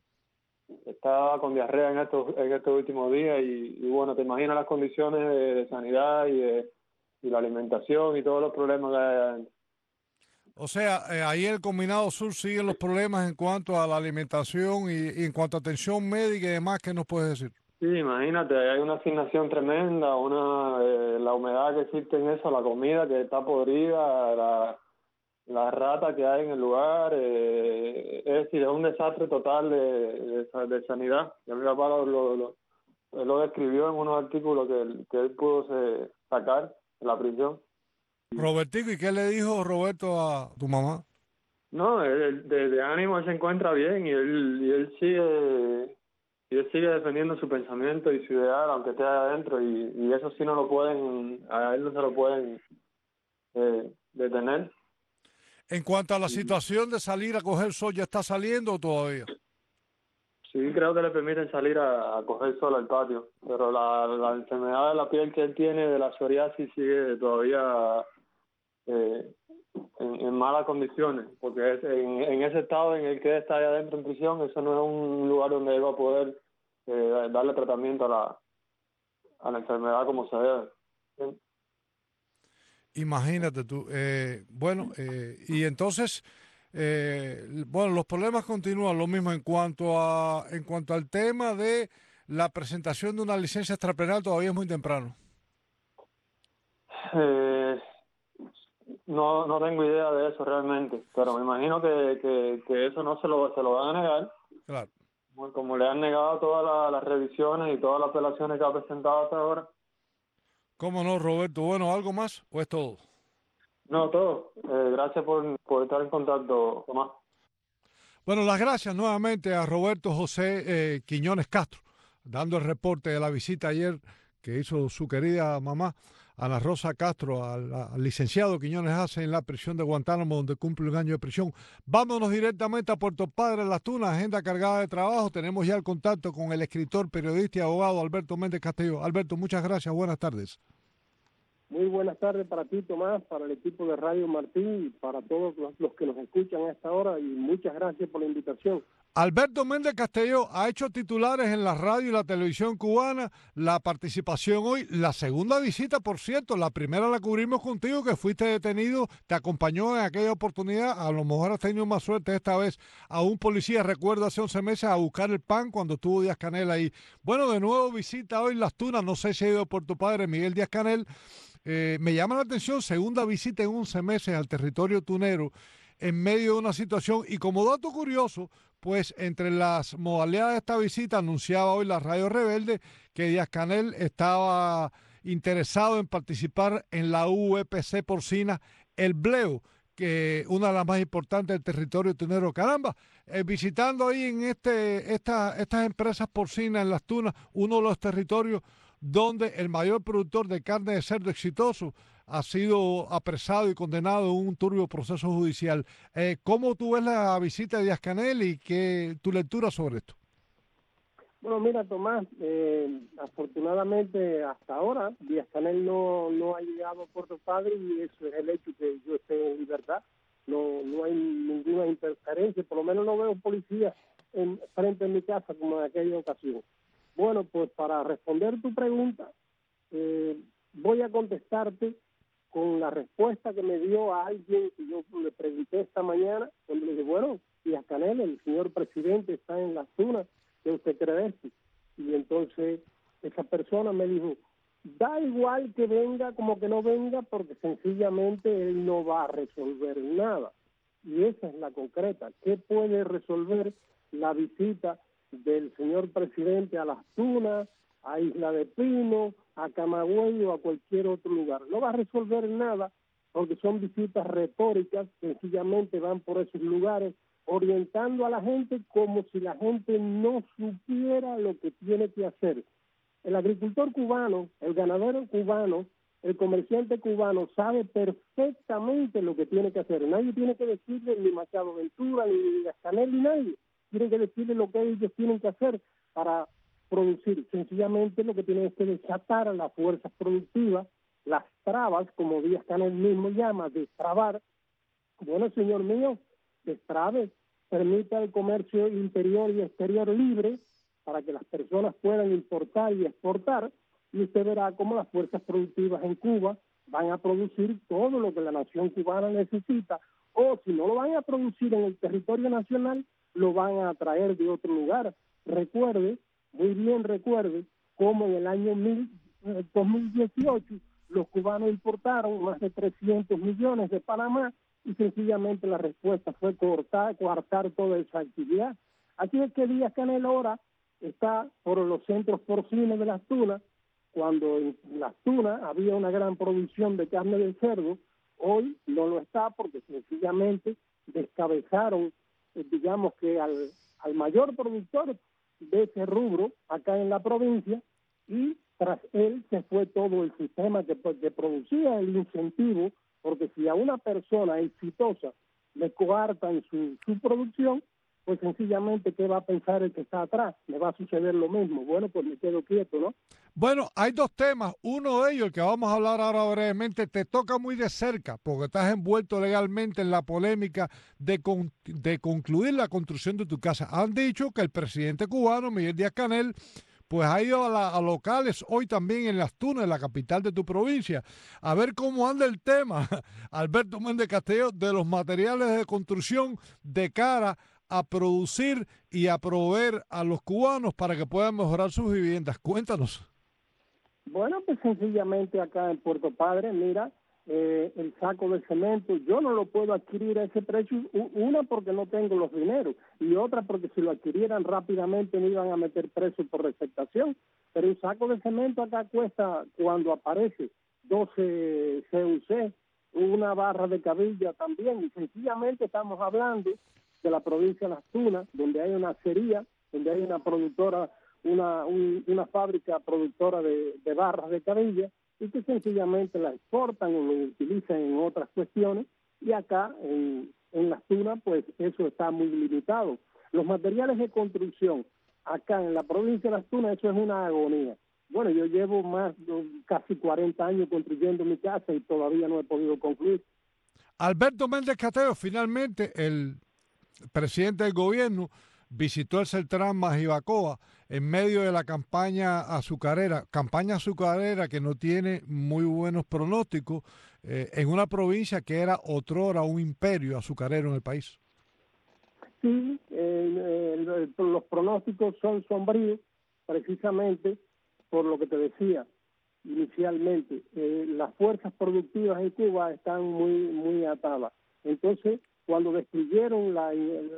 estaba con diarrea en estos en estos últimos días y, y bueno, te imaginas las condiciones de, de sanidad y, de, y la alimentación y todos los problemas que hay. O sea, eh, ahí el Combinado Sur sigue los problemas en cuanto a la alimentación y, y en cuanto a atención médica y demás. ¿Qué nos puedes decir? Sí, imagínate, hay una asignación tremenda, una eh, la humedad que existe en eso, la comida que está podrida, la, las ratas que hay en el lugar, eh, es decir, es un desastre total de, de, de sanidad. Ya mi papá lo, lo, lo, lo describió en unos artículos que él, que él pudo se, sacar de la prisión. Robertico, ¿y qué le dijo Roberto a tu mamá? No, él, de, de ánimo él se encuentra bien y él, y él sigue y él sigue defendiendo su pensamiento y su ideal, aunque esté adentro, y, y eso sí no lo pueden, a él no se lo pueden eh, detener. En cuanto a la situación de salir a coger sol, ¿ya está saliendo o todavía? Sí, creo que le permiten salir a, a coger sol al patio, pero la, la enfermedad de la piel que él tiene, de la psoriasis, sigue todavía eh, en, en malas condiciones, porque es en, en ese estado en el que él está allá adentro en prisión, eso no es un lugar donde él va a poder eh, darle tratamiento a la, a la enfermedad como se debe. ¿Sí? Imagínate tú. Eh, bueno, eh, y entonces, eh, bueno, los problemas continúan lo mismo en cuanto a en cuanto al tema de la presentación de una licencia extrapenal, todavía es muy temprano. Eh, no no tengo idea de eso realmente, pero me imagino que, que, que eso no se lo, se lo van a negar. Claro. Como, como le han negado todas la, las revisiones y todas las apelaciones que ha presentado hasta ahora. ¿Cómo no, Roberto? Bueno, ¿algo más o es todo? No, todo. Eh, gracias por, por estar en contacto, Tomás. Bueno, las gracias nuevamente a Roberto José eh, Quiñones Castro, dando el reporte de la visita ayer que hizo su querida mamá, Ana Rosa Castro, al, al licenciado Quiñones Hace en la prisión de Guantánamo, donde cumple un año de prisión. Vámonos directamente a Puerto Padre Las Tunas, agenda cargada de trabajo. Tenemos ya el contacto con el escritor, periodista y abogado Alberto Méndez Castillo. Alberto, muchas gracias, buenas tardes. Muy buenas tardes para ti, Tomás, para el equipo de Radio Martín y para todos los, los que nos escuchan a esta hora, y muchas gracias por la invitación. Alberto Méndez Castelló ha hecho titulares en la radio y la televisión cubana, la participación hoy, la segunda visita, por cierto, la primera la cubrimos contigo, que fuiste detenido, te acompañó en aquella oportunidad, a lo mejor has tenido más suerte esta vez, a un policía, recuerdo, hace once meses a buscar el pan cuando estuvo Díaz-Canel ahí. Bueno, de nuevo visita hoy Las Tunas, no sé si ha ido por tu padre Miguel Díaz-Canel. Eh, me llama la atención, segunda visita en once meses al territorio tunero, en medio de una situación, y como dato curioso, pues entre las modalidades de esta visita anunciaba hoy la Radio Rebelde que Díaz-Canel estaba interesado en participar en la U E P C porcina El Bleo, que una de las más importantes del territorio tunero. Caramba, eh, visitando ahí en este esta, estas empresas porcinas en Las Tunas, uno de los territorios donde el mayor productor de carne de cerdo exitoso ha sido apresado y condenado en un turbio proceso judicial. Eh, ¿Cómo tú ves la visita de Díaz-Canel y qué tu lectura sobre esto? Bueno, mira, Tomás, eh, afortunadamente hasta ahora Díaz-Canel no, no ha llegado a Puerto Padre, y eso es el hecho que yo esté en libertad. No, no hay ninguna interferencia, por lo menos no veo policía en, frente a mi casa como en aquella ocasión. Bueno, pues para responder tu pregunta, eh, voy a contestarte con la respuesta que me dio a alguien que yo le pregunté esta mañana, cuando le dije, bueno, Díaz-Canel, el señor presidente está en Las Tunas, ¿qué usted cree de esto? Y entonces esa persona me dijo, da igual que venga como que no venga, porque sencillamente él no va a resolver nada. Y esa es la concreta. ¿Qué puede resolver la visita del señor presidente a Las Tunas, a Isla de Pino, a Camagüey o a cualquier otro lugar? No va a resolver nada, porque son visitas retóricas, sencillamente van por esos lugares orientando a la gente como si la gente no supiera lo que tiene que hacer. El agricultor cubano, el ganadero cubano, el comerciante cubano sabe perfectamente lo que tiene que hacer. Nadie tiene que decirle, ni Machado Ventura, ni Díaz-Canel, ni nadie. Tienen que decirle lo que ellos tienen que hacer para producir. Sencillamente lo que tienen es que desatar a las fuerzas productivas, las trabas, como Díaz-Canel mismo llama, destrabar. Bueno, señor mío, destrabe, permita el comercio interior y exterior libre para que las personas puedan importar y exportar, y usted verá cómo las fuerzas productivas en Cuba van a producir todo lo que la nación cubana necesita, o si no lo van a producir en el territorio nacional, lo van a traer de otro lugar. Recuerde, muy bien recuerde, cómo en el año mil, eh, dos mil dieciocho los cubanos importaron más de trescientos millones de Panamá, y sencillamente la respuesta fue cortar, coartar toda esa actividad. Así es que Díaz-Canel ahora está por los centros porcinos de las tunas, cuando en las tunas había una gran producción de carne de cerdo, hoy no lo está porque sencillamente descabezaron, eh, digamos que al, al mayor productor de ese rubro acá en la provincia, y tras él se fue todo el sistema que, que producía el incentivo, porque si a una persona exitosa le coartan su, su producción, pues sencillamente, ¿qué va a pensar el que está atrás? Le va a suceder lo mismo. Bueno, pues me quedo quieto, ¿no? Bueno, hay dos temas. Uno de ellos, el que vamos a hablar ahora brevemente, te toca muy de cerca, porque estás envuelto legalmente en la polémica de, con, de concluir la construcción de tu casa. Han dicho que el presidente cubano, Miguel Díaz-Canel, pues ha ido a, la, a locales hoy también en Las Tunas, la capital de tu provincia, a ver cómo anda el tema, Alberto Méndez Castelló, de los materiales de construcción de cara a producir y a proveer a los cubanos para que puedan mejorar sus viviendas. Cuéntanos. Bueno, pues sencillamente acá en Puerto Padre, mira, eh, el saco de cemento, yo no lo puedo adquirir a ese precio, una porque no tengo los dineros y otra porque si lo adquirieran rápidamente me iban a meter preso por receptación, pero un saco de cemento acá cuesta, cuando aparece, doce C U C, una barra de cabilla también, y sencillamente estamos hablando de la provincia de Las Tunas, donde hay una acería, donde hay una productora, una, un, una fábrica productora de, de barras de cabilla, y que sencillamente la exportan o lo utilizan en otras cuestiones, y acá en, en Las Tunas pues eso está muy limitado. Los materiales de construcción, acá en la provincia de Las Tunas, eso es una agonía. Bueno, yo llevo más de casi cuarenta años construyendo mi casa y todavía no he podido concluir. Alberto Méndez Castelló, finalmente el presidente del gobierno visitó el Celtrán Majibacoa en medio de la campaña azucarera, campaña azucarera que no tiene muy buenos pronósticos eh, en una provincia que era otrora un imperio azucarero en el país. Sí, eh, eh, los pronósticos son sombríos, precisamente por lo que te decía inicialmente. Eh, las fuerzas productivas en Cuba están muy, muy atadas. Entonces, cuando destruyeron la,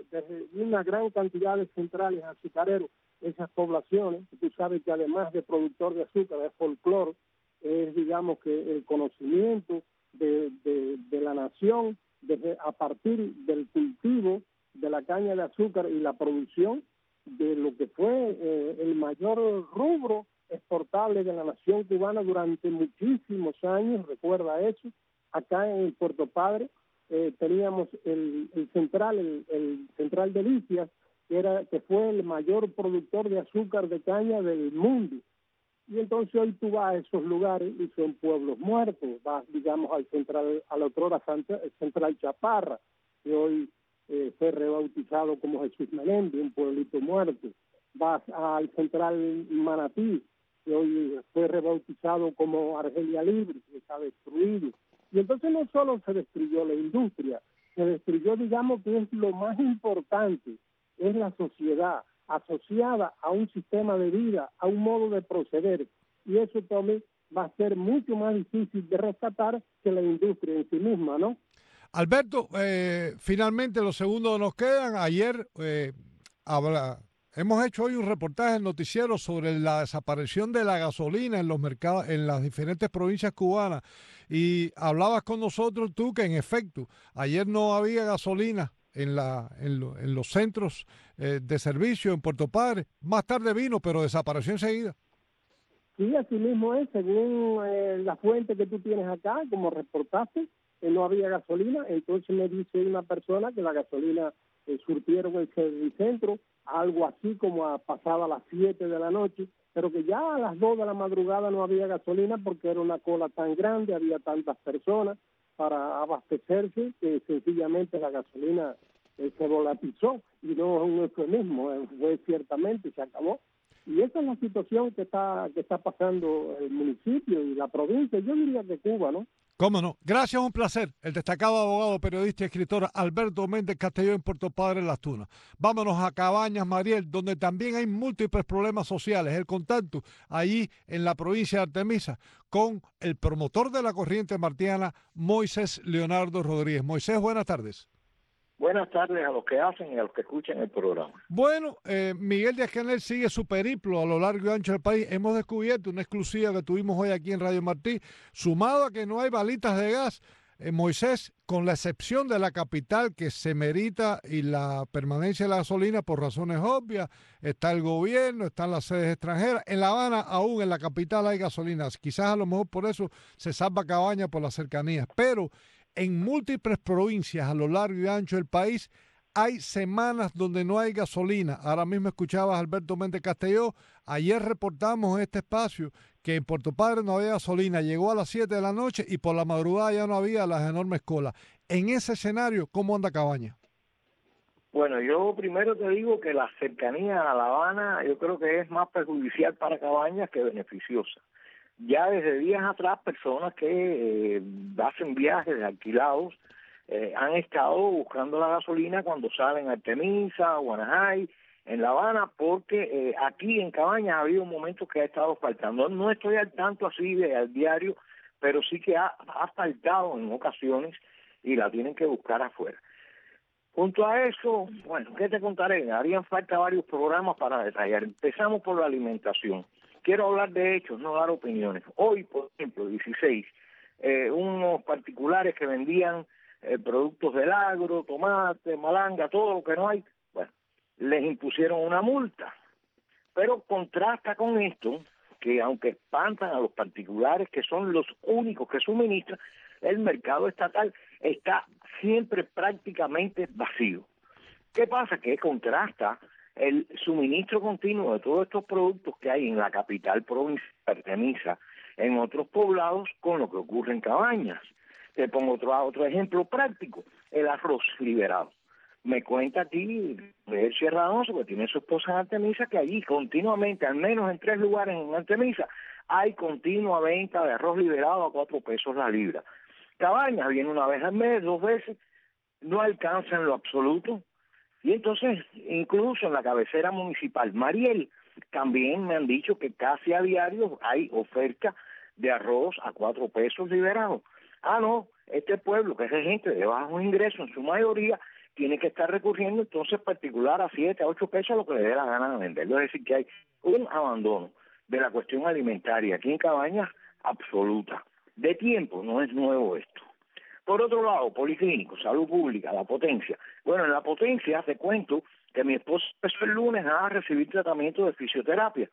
una gran cantidad de centrales azucareros, esas poblaciones, tú sabes que además de productor de azúcar, es folclore, es digamos que el conocimiento de, de, de la nación desde a partir del cultivo de la caña de azúcar y la producción de lo que fue eh, el mayor rubro exportable de la nación cubana durante muchísimos años, recuerda eso, acá en Puerto Padre. Eh, teníamos el, el central, el, el central de Licias, que era que fue el mayor productor de azúcar de caña del mundo. Y entonces hoy tú vas a esos lugares y son pueblos muertos. Vas, digamos, al central, a la otrora central Chaparra, que hoy eh, fue rebautizado como Jesús Meléndez, un pueblito muerto. Vas al central Manatí, que hoy fue rebautizado como Argelia Libre, que está destruido. Y entonces no solo se destruyó la industria, se destruyó, digamos, que es lo más importante, es la sociedad asociada a un sistema de vida, a un modo de proceder. Y eso también va a ser mucho más difícil de rescatar que la industria en sí misma, ¿no? Alberto, eh, finalmente los segundos nos quedan. Ayer eh, habla... Hemos hecho hoy un reportaje en noticiero sobre la desaparición de la gasolina en los mercados, en las diferentes provincias cubanas, y hablabas con nosotros tú que en efecto ayer no había gasolina en la en, lo, en los centros eh, de servicio en Puerto Padre. Más tarde vino, pero desapareció enseguida. Sí, así mismo es, según eh, la fuente que tú tienes acá, como reportaste, eh, no había gasolina. Entonces me dice una persona que la gasolina eh, surtieron el servicentro, algo así como a pasada las siete de la noche, pero que ya a las dos de la madrugada no había gasolina porque era una cola tan grande, había tantas personas para abastecerse que sencillamente la gasolina eh, se volatilizó, y no es un eufemismo, eh, fue ciertamente, se acabó. Y esa es la situación que está que está pasando el municipio y la provincia, yo diría que Cuba, ¿no? Cómo no. Gracias, un placer. El destacado abogado, periodista y escritor Alberto Méndez Castelló en Puerto Padre, Las Tunas. Vámonos a Cabañas, Mariel, donde también hay múltiples problemas sociales. El contacto allí en la provincia de Artemisa con el promotor de la corriente martiana, Moisés Leonardo Rodríguez. Moisés, buenas tardes. Buenas tardes a los que hacen y a los que escuchan el programa. Bueno, eh, Miguel Díaz-Canel sigue su periplo a lo largo y ancho del país. Hemos descubierto una exclusiva que tuvimos hoy aquí en Radio Martí, sumado a que no hay balitas de gas. Eh, Moisés, con la excepción de la capital que se merita y la permanencia de la gasolina por razones obvias, está el gobierno, están las sedes extranjeras. En La Habana, aún en la capital hay gasolinas. Quizás a lo mejor por eso se salva Cabaña por las cercanías. Pero en múltiples provincias a lo largo y ancho del país hay semanas donde no hay gasolina. Ahora mismo escuchabas a Alberto Méndez Castelló. Ayer reportamos en este espacio que en Puerto Padre no había gasolina. Llegó a las siete de la noche y por la madrugada ya no había las enormes colas. En ese escenario, ¿cómo anda Cabaña? Bueno, yo primero te digo que la cercanía a La Habana yo creo que es más perjudicial para Cabañas que beneficiosa. Ya desde días atrás, personas que eh, hacen viajes alquilados eh, han estado buscando la gasolina cuando salen a Artemisa, Guanajay, en La Habana, porque eh, aquí en Cabañas ha habido momentos que ha estado faltando. No estoy al tanto así de al diario, pero sí que ha, ha faltado en ocasiones y la tienen que buscar afuera. Junto a eso, bueno, ¿qué te contaré? Harían falta varios programas para detallar. Empezamos por la alimentación. Quiero hablar de hechos, no dar opiniones. Hoy, por ejemplo, dieciséis, eh, unos particulares que vendían eh, productos del agro, tomate, malanga, todo lo que no hay, bueno, les impusieron una multa. Pero contrasta con esto, que aunque espantan a los particulares, que son los únicos que suministran, el mercado estatal está siempre prácticamente vacío. ¿Qué pasa? Que contrasta el suministro continuo de todos estos productos que hay en la capital provincial, Artemisa, en otros poblados, con lo que ocurre en Cabañas. Te pongo otro, otro ejemplo práctico, el arroz liberado. Me cuenta aquí el Sierra Alonso, que tiene su esposa en Artemisa, que allí continuamente, al menos en tres lugares en Artemisa, hay continua venta de arroz liberado a cuatro pesos la libra. Cabañas viene una vez al mes, dos veces, no alcanza en lo absoluto. Y entonces, incluso en la cabecera municipal, Mariel, también me han dicho que casi a diario hay oferta de arroz a cuatro pesos liberado. Ah, no, este pueblo, que es de gente de bajos ingresos en su mayoría, tiene que estar recurriendo entonces particular a siete, a ocho pesos lo que le dé la gana de venderlo. Es decir, que hay un abandono de la cuestión alimentaria aquí en Cabañas absoluta. De tiempo, no es nuevo esto. Por otro lado, policlínico, salud pública, la Potencia. Bueno, en la Potencia te cuento que mi esposo empezó el lunes a recibir tratamiento de fisioterapia.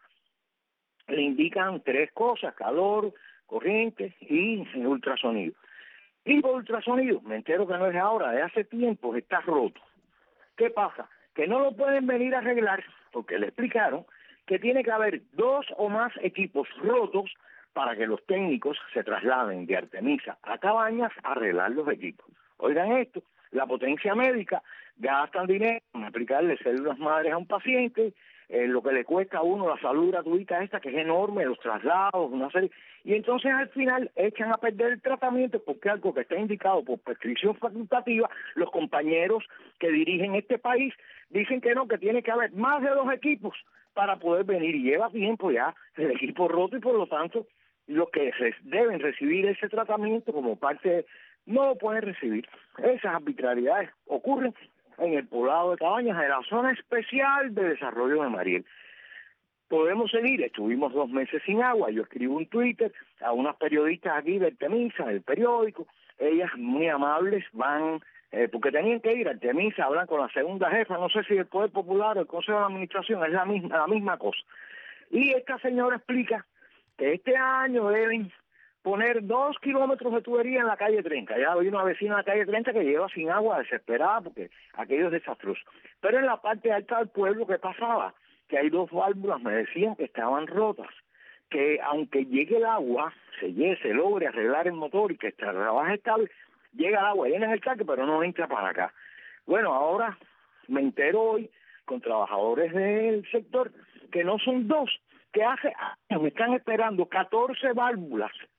Le indican tres cosas: calor, corriente y ultrasonido. Y por ultrasonido, me entero que no es ahora, de hace tiempo está roto. ¿Qué pasa? Que no lo pueden venir a arreglar porque le explicaron que tiene que haber dos o más equipos rotos para que los técnicos se trasladen de Artemisa a Cabañas a arreglar los equipos. Oigan esto, la Potencia médica gastan dinero en aplicarle células madres a un paciente, eh, lo que le cuesta a uno la salud gratuita esta, que es enorme, los traslados, una serie, y entonces al final echan a perder el tratamiento porque algo que está indicado por prescripción facultativa, los compañeros que dirigen este país dicen que no, que tiene que haber más de dos equipos para poder venir, y lleva tiempo ya el equipo roto y por lo tanto los que deben recibir ese tratamiento como parte de, no lo pueden recibir. Esas arbitrariedades ocurren en el poblado de Cabañas, en la zona especial de desarrollo de Mariel. Podemos seguir, estuvimos dos meses sin agua, yo escribo un Twitter a unas periodistas aquí de Artemisa, del periódico, ellas muy amables van, eh, porque tenían que ir a Artemisa, hablan con la segunda jefa, no sé si el Poder Popular o el Consejo de Administración, es la misma, la misma cosa. Y esta señora explica que este año deben poner dos kilómetros de tubería en la calle treinta. Ya hay una vecina en la calle treinta que lleva sin agua desesperada porque aquello es desastroso. Pero en la parte alta del pueblo, ¿qué pasaba? Que hay dos válvulas, me decían, que estaban rotas, que aunque llegue el agua, se, llegue, se logre arreglar el motor y que trabaje estable, llega el agua, llena el tanque, pero no entra para acá. Bueno, ahora me entero hoy con trabajadores del sector que no son dos, que hace años me están esperando catorce válvulas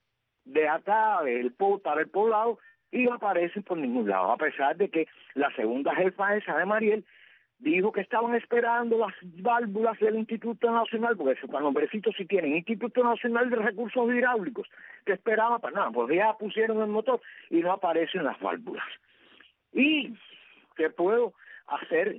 de acá, del pueblo, para el poblado, y no aparecen por ningún lado, a pesar de que la segunda jefa esa de Mariel dijo que estaban esperando las válvulas del Instituto Nacional, porque esos nombrecitos sí tienen, Instituto Nacional de Recursos Hidráulicos, que esperaba para nada, pues ya pusieron el motor y no aparecen las válvulas. Y que puedo hacer,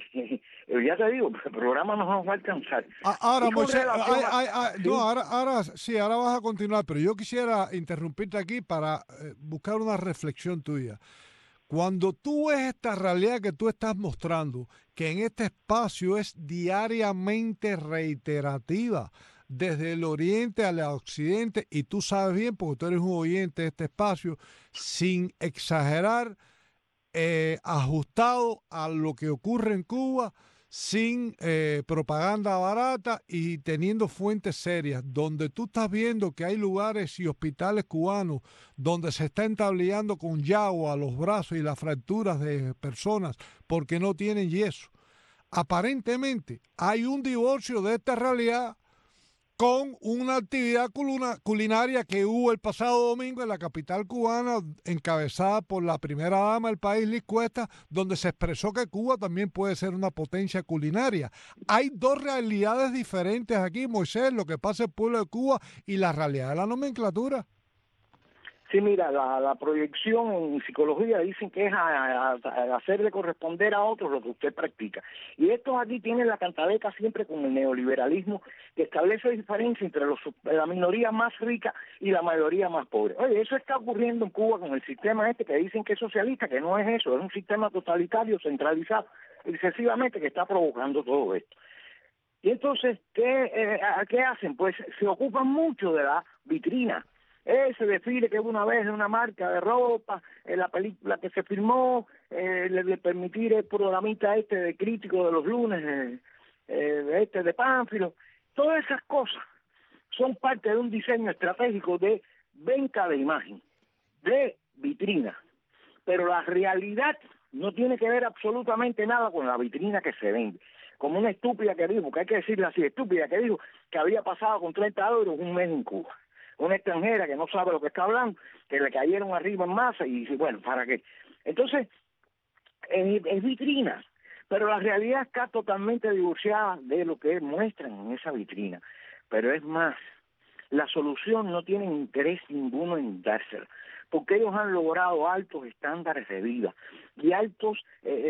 ya te digo, el programa no nos va a alcanzar. Ahora, Y con Moisés, relación ay, a- ay, ay, ¿sí? no, ahora, ahora sí, ahora vas a continuar, pero yo quisiera interrumpirte aquí para eh, buscar una reflexión tuya. Cuando tú ves esta realidad que tú estás mostrando, que en este espacio es diariamente reiterativa, desde el oriente al occidente, y tú sabes bien, porque tú eres un oyente de este espacio, sin exagerar, eh, ajustado a lo que ocurre en Cuba, sin eh, propaganda barata y teniendo fuentes serias, donde tú estás viendo que hay lugares y hospitales cubanos donde se está entablillando con yagua los brazos y las fracturas de personas porque no tienen yeso. Aparentemente hay un divorcio de esta realidad con una actividad culina- culinaria que hubo el pasado domingo en la capital cubana, encabezada por la primera dama del país, Liz Cuesta, donde se expresó que Cuba también puede ser una potencia culinaria. Hay dos realidades diferentes aquí, Moisés, lo que pasa en el pueblo de Cuba y la realidad de la nomenclatura. Sí, mira, la, la proyección en psicología dicen que es a, a- a hacerle corresponder a otros lo que usted practica. Y estos aquí tienen la cantaleca siempre con el neoliberalismo que establece diferencia entre los, la minoría más rica y la mayoría más pobre. Oye, eso está ocurriendo en Cuba con el sistema este que dicen que es socialista, que no es eso, es un sistema totalitario, centralizado, excesivamente, que está provocando todo esto. Y entonces, ¿qué, eh, ¿qué hacen? Pues se ocupan mucho de la vitrina. Ese desfile que hubo una vez de una marca de ropa, eh, la película que se filmó, eh, le, le permitir el programita este de crítico de los lunes, eh, eh, este de Pánfilo, todas esas cosas son parte de un diseño estratégico de venta de imagen, de vitrina. Pero la realidad no tiene que ver absolutamente nada con la vitrina que se vende. Como una estúpida que dijo, que hay que decirle así, estúpida que dijo que había pasado con treinta euros un mes en Cuba. Una extranjera que no sabe lo que está hablando, que le cayeron arriba en masa y dice, bueno, ¿para qué? Entonces, es, es vitrina, pero la realidad está totalmente divorciada de lo que muestran en esa vitrina. Pero es más, la solución no tiene interés ninguno en dársela, porque ellos han logrado altos estándares de vida y altos, eh,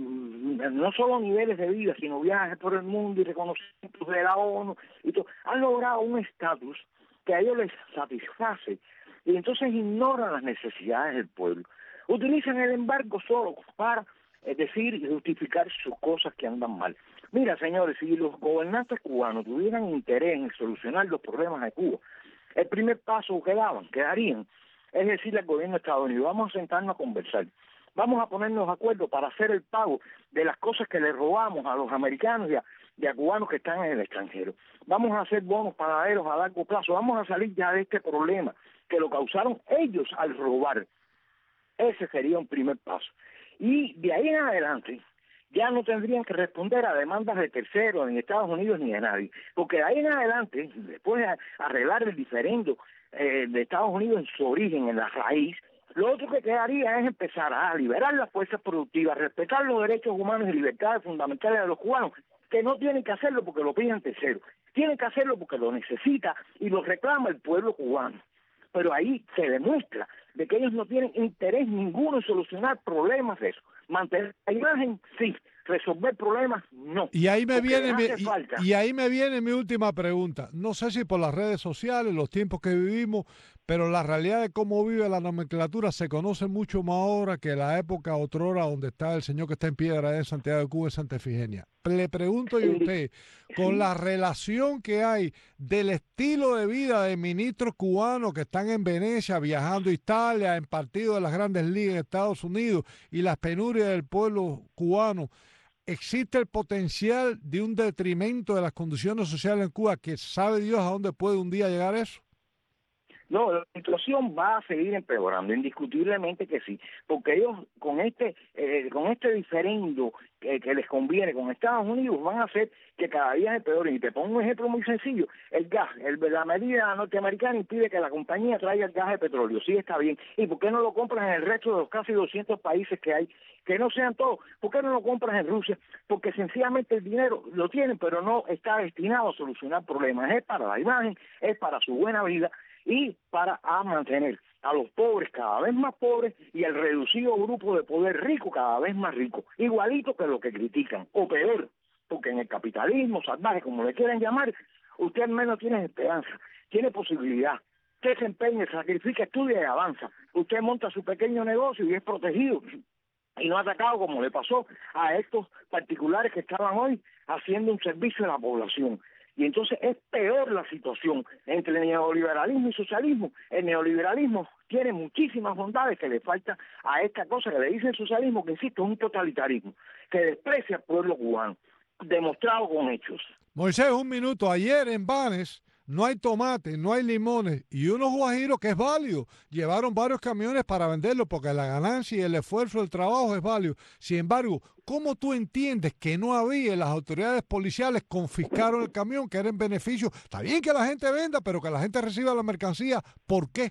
no solo niveles de vida, sino viajes por el mundo y reconocimientos de la ONU y todo. Han logrado un estatus que a ellos les satisface y entonces ignoran las necesidades del pueblo. Utilizan el embargo solo para es decir, y justificar sus cosas que andan mal. Mira, señores, si los gobernantes cubanos tuvieran interés en solucionar los problemas de Cuba, el primer paso que daban, que darían, es decirle al gobierno de Estados Unidos, vamos a sentarnos a conversar, vamos a ponernos de acuerdo para hacer el pago de las cosas que le robamos a los americanos y a, y a cubanos que están en el extranjero. Vamos a hacer bonos panaderos a largo plazo, vamos a salir ya de este problema que lo causaron ellos al robar. Ese sería un primer paso. Y de ahí en adelante ya no tendrían que responder a demandas de terceros en Estados Unidos ni de nadie, porque de ahí en adelante, después de arreglar el diferendo eh, de Estados Unidos en su origen, en la raíz, lo otro que quedaría es empezar a liberar las fuerzas productivas, respetar los derechos humanos y libertades fundamentales de los cubanos, que no tienen que hacerlo porque lo piden terceros, tienen que hacerlo porque lo necesita y lo reclama el pueblo cubano. Pero ahí se demuestra de que ellos no tienen interés ninguno en solucionar problemas de eso. Mantener la imagen, sí. Resolver problemas, no. Y ahí me Porque viene les mi, hace falta. y, y ahí me viene mi última pregunta. No sé si por las redes sociales, los tiempos que vivimos, pero la realidad de cómo vive la nomenclatura se conoce mucho más ahora que la época otrora donde está el señor que está en piedra de Santiago de Cuba, en Santa Efigenia. Le pregunto yo a usted, con la relación que hay del estilo de vida de ministros cubanos que están en Venecia, viajando a Italia, en partidos de las grandes ligas de Estados Unidos y las penurias del pueblo cubano, ¿existe el potencial de un detrimento de las condiciones sociales en Cuba que sabe Dios a dónde puede un día llegar eso? No, la situación va a seguir empeorando, indiscutiblemente que sí, porque ellos con este eh, con este diferendo que, que les conviene con Estados Unidos van a hacer que cada día empeoren. Y te pongo un ejemplo muy sencillo, el gas, el, la medida norteamericana impide que la compañía traiga el gas de petróleo, sí está bien, ¿y por qué no lo compran en el resto de los casi doscientos países que hay? Que no sean todos, ¿por qué no lo compras en Rusia? Porque sencillamente el dinero lo tienen, pero no está destinado a solucionar problemas, es para la imagen, es para su buena vida, y para a mantener a los pobres cada vez más pobres y el reducido grupo de poder rico cada vez más rico, igualito que lo que critican, o peor, porque en el capitalismo salvaje, como le quieran llamar, usted al menos tiene esperanza, tiene posibilidad, usted se empeña, sacrifica, estudia y avanza, usted monta su pequeño negocio y es protegido y no atacado como le pasó a estos particulares que estaban hoy haciendo un servicio a la población. Y entonces es peor la situación entre el neoliberalismo y socialismo. El neoliberalismo tiene muchísimas bondades que le falta a esta cosa que le dicen socialismo, que insisto, es un totalitarismo, que desprecia al pueblo cubano, demostrado con hechos. Moisés, un minuto. Ayer en Banes no hay tomate, no hay limones y unos guajiros que es válido. Llevaron varios camiones para venderlo porque la ganancia y el esfuerzo del trabajo es válido. Sin embargo, ¿cómo tú entiendes que no había y las autoridades policiales confiscaron el camión, que era en beneficio? Está bien que la gente venda, pero que la gente reciba la mercancía. ¿Por qué?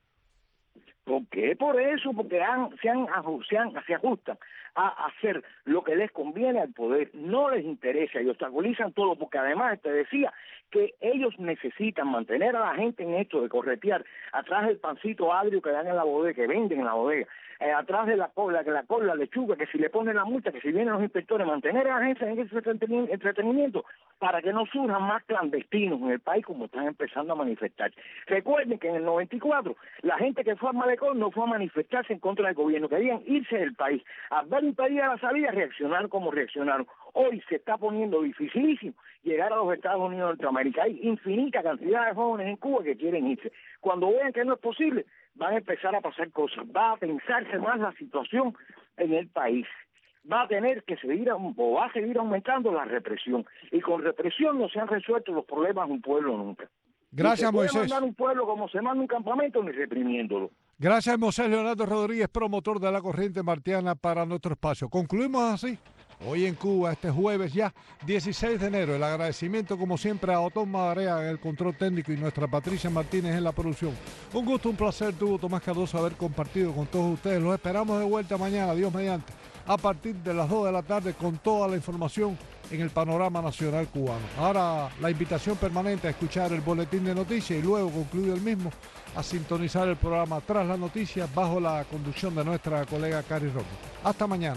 ¿Por qué? Por eso, porque han, se, han, se, han, se ajustan a hacer lo que les conviene al poder, no les interesa y obstaculizan todo, porque además te decía que ellos necesitan mantener a la gente en esto de corretear atrás del pancito agrio que dan en la bodega, que venden en la bodega, eh, atrás de la cola, que la cola, la lechuga, que si le ponen la multa, que si vienen los inspectores, mantener a la gente en ese entretenimiento para que no surjan más clandestinos en el país como están empezando a manifestar. Recuerden que en el noventa y cuatro la gente que fue al malecón no fue a manifestarse en contra del gobierno, querían irse del país. Al ver impedida la salida, reaccionaron como reaccionaron. Hoy se está poniendo dificilísimo llegar a los Estados Unidos de Norteamérica. Hay infinita cantidad de jóvenes en Cuba que quieren irse. Cuando vean que no es posible, van a empezar a pasar cosas. Va a pensarse más la situación en el país. Va a tener que seguir, o va a seguir aumentando la represión. Y con represión no se han resuelto los problemas de un pueblo nunca. Gracias, Moisés. No se puede Moisés. mandar un pueblo como se manda un campamento ni reprimiéndolo. Gracias, Moisés Leonardo Rodríguez, promotor de la corriente martiana para nuestro espacio. Concluimos así. Hoy en Cuba, este jueves ya, dieciséis de enero, el agradecimiento como siempre a Otón Madarea en el control técnico y nuestra Patricia Martínez en la producción. Un gusto, un placer tuvo Tomás Cardoso haber compartido con todos ustedes. Los esperamos de vuelta mañana, Dios mediante, a partir de las dos de la tarde con toda la información en el panorama nacional cubano. Ahora la invitación permanente a escuchar el boletín de noticias y luego, concluido el mismo, a sintonizar el programa Tras las Noticias bajo la conducción de nuestra colega Cari Roque. Hasta mañana.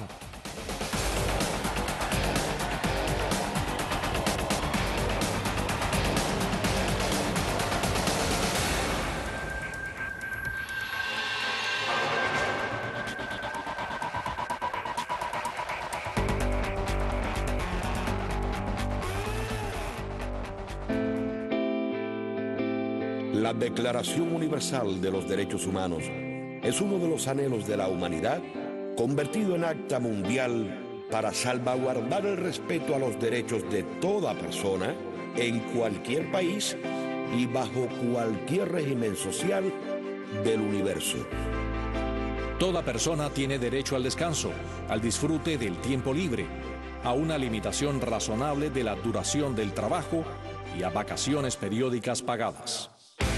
La Declaración Universal de los Derechos Humanos es uno de los anhelos de la humanidad convertido en acta mundial para salvaguardar el respeto a los derechos de toda persona en cualquier país y bajo cualquier régimen social del universo. Toda persona tiene derecho al descanso, al disfrute del tiempo libre, a una limitación razonable de la duración del trabajo y a vacaciones periódicas pagadas.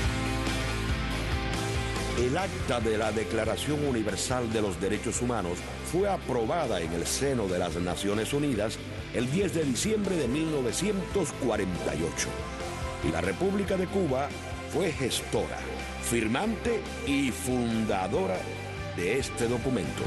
El acta de la Declaración Universal de los Derechos Humanos fue aprobada en el seno de las Naciones Unidas el diez de diciembre de mil novecientos cuarenta y ocho. Y la República de Cuba fue gestora, firmante y fundadora de este documento.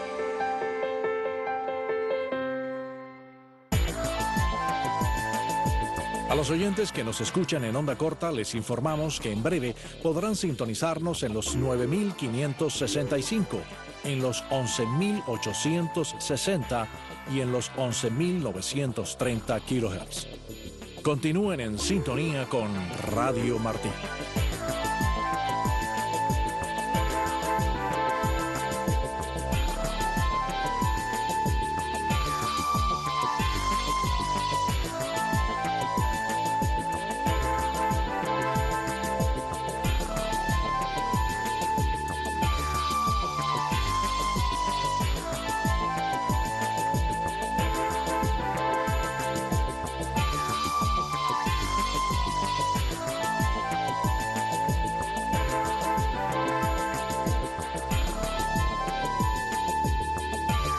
A los oyentes que nos escuchan en onda corta les informamos que en breve podrán sintonizarnos en los nueve mil quinientos sesenta y cinco, en los once mil ochocientos sesenta y en los once mil novecientos treinta kilohertz. Continúen en sintonía con Radio Martí.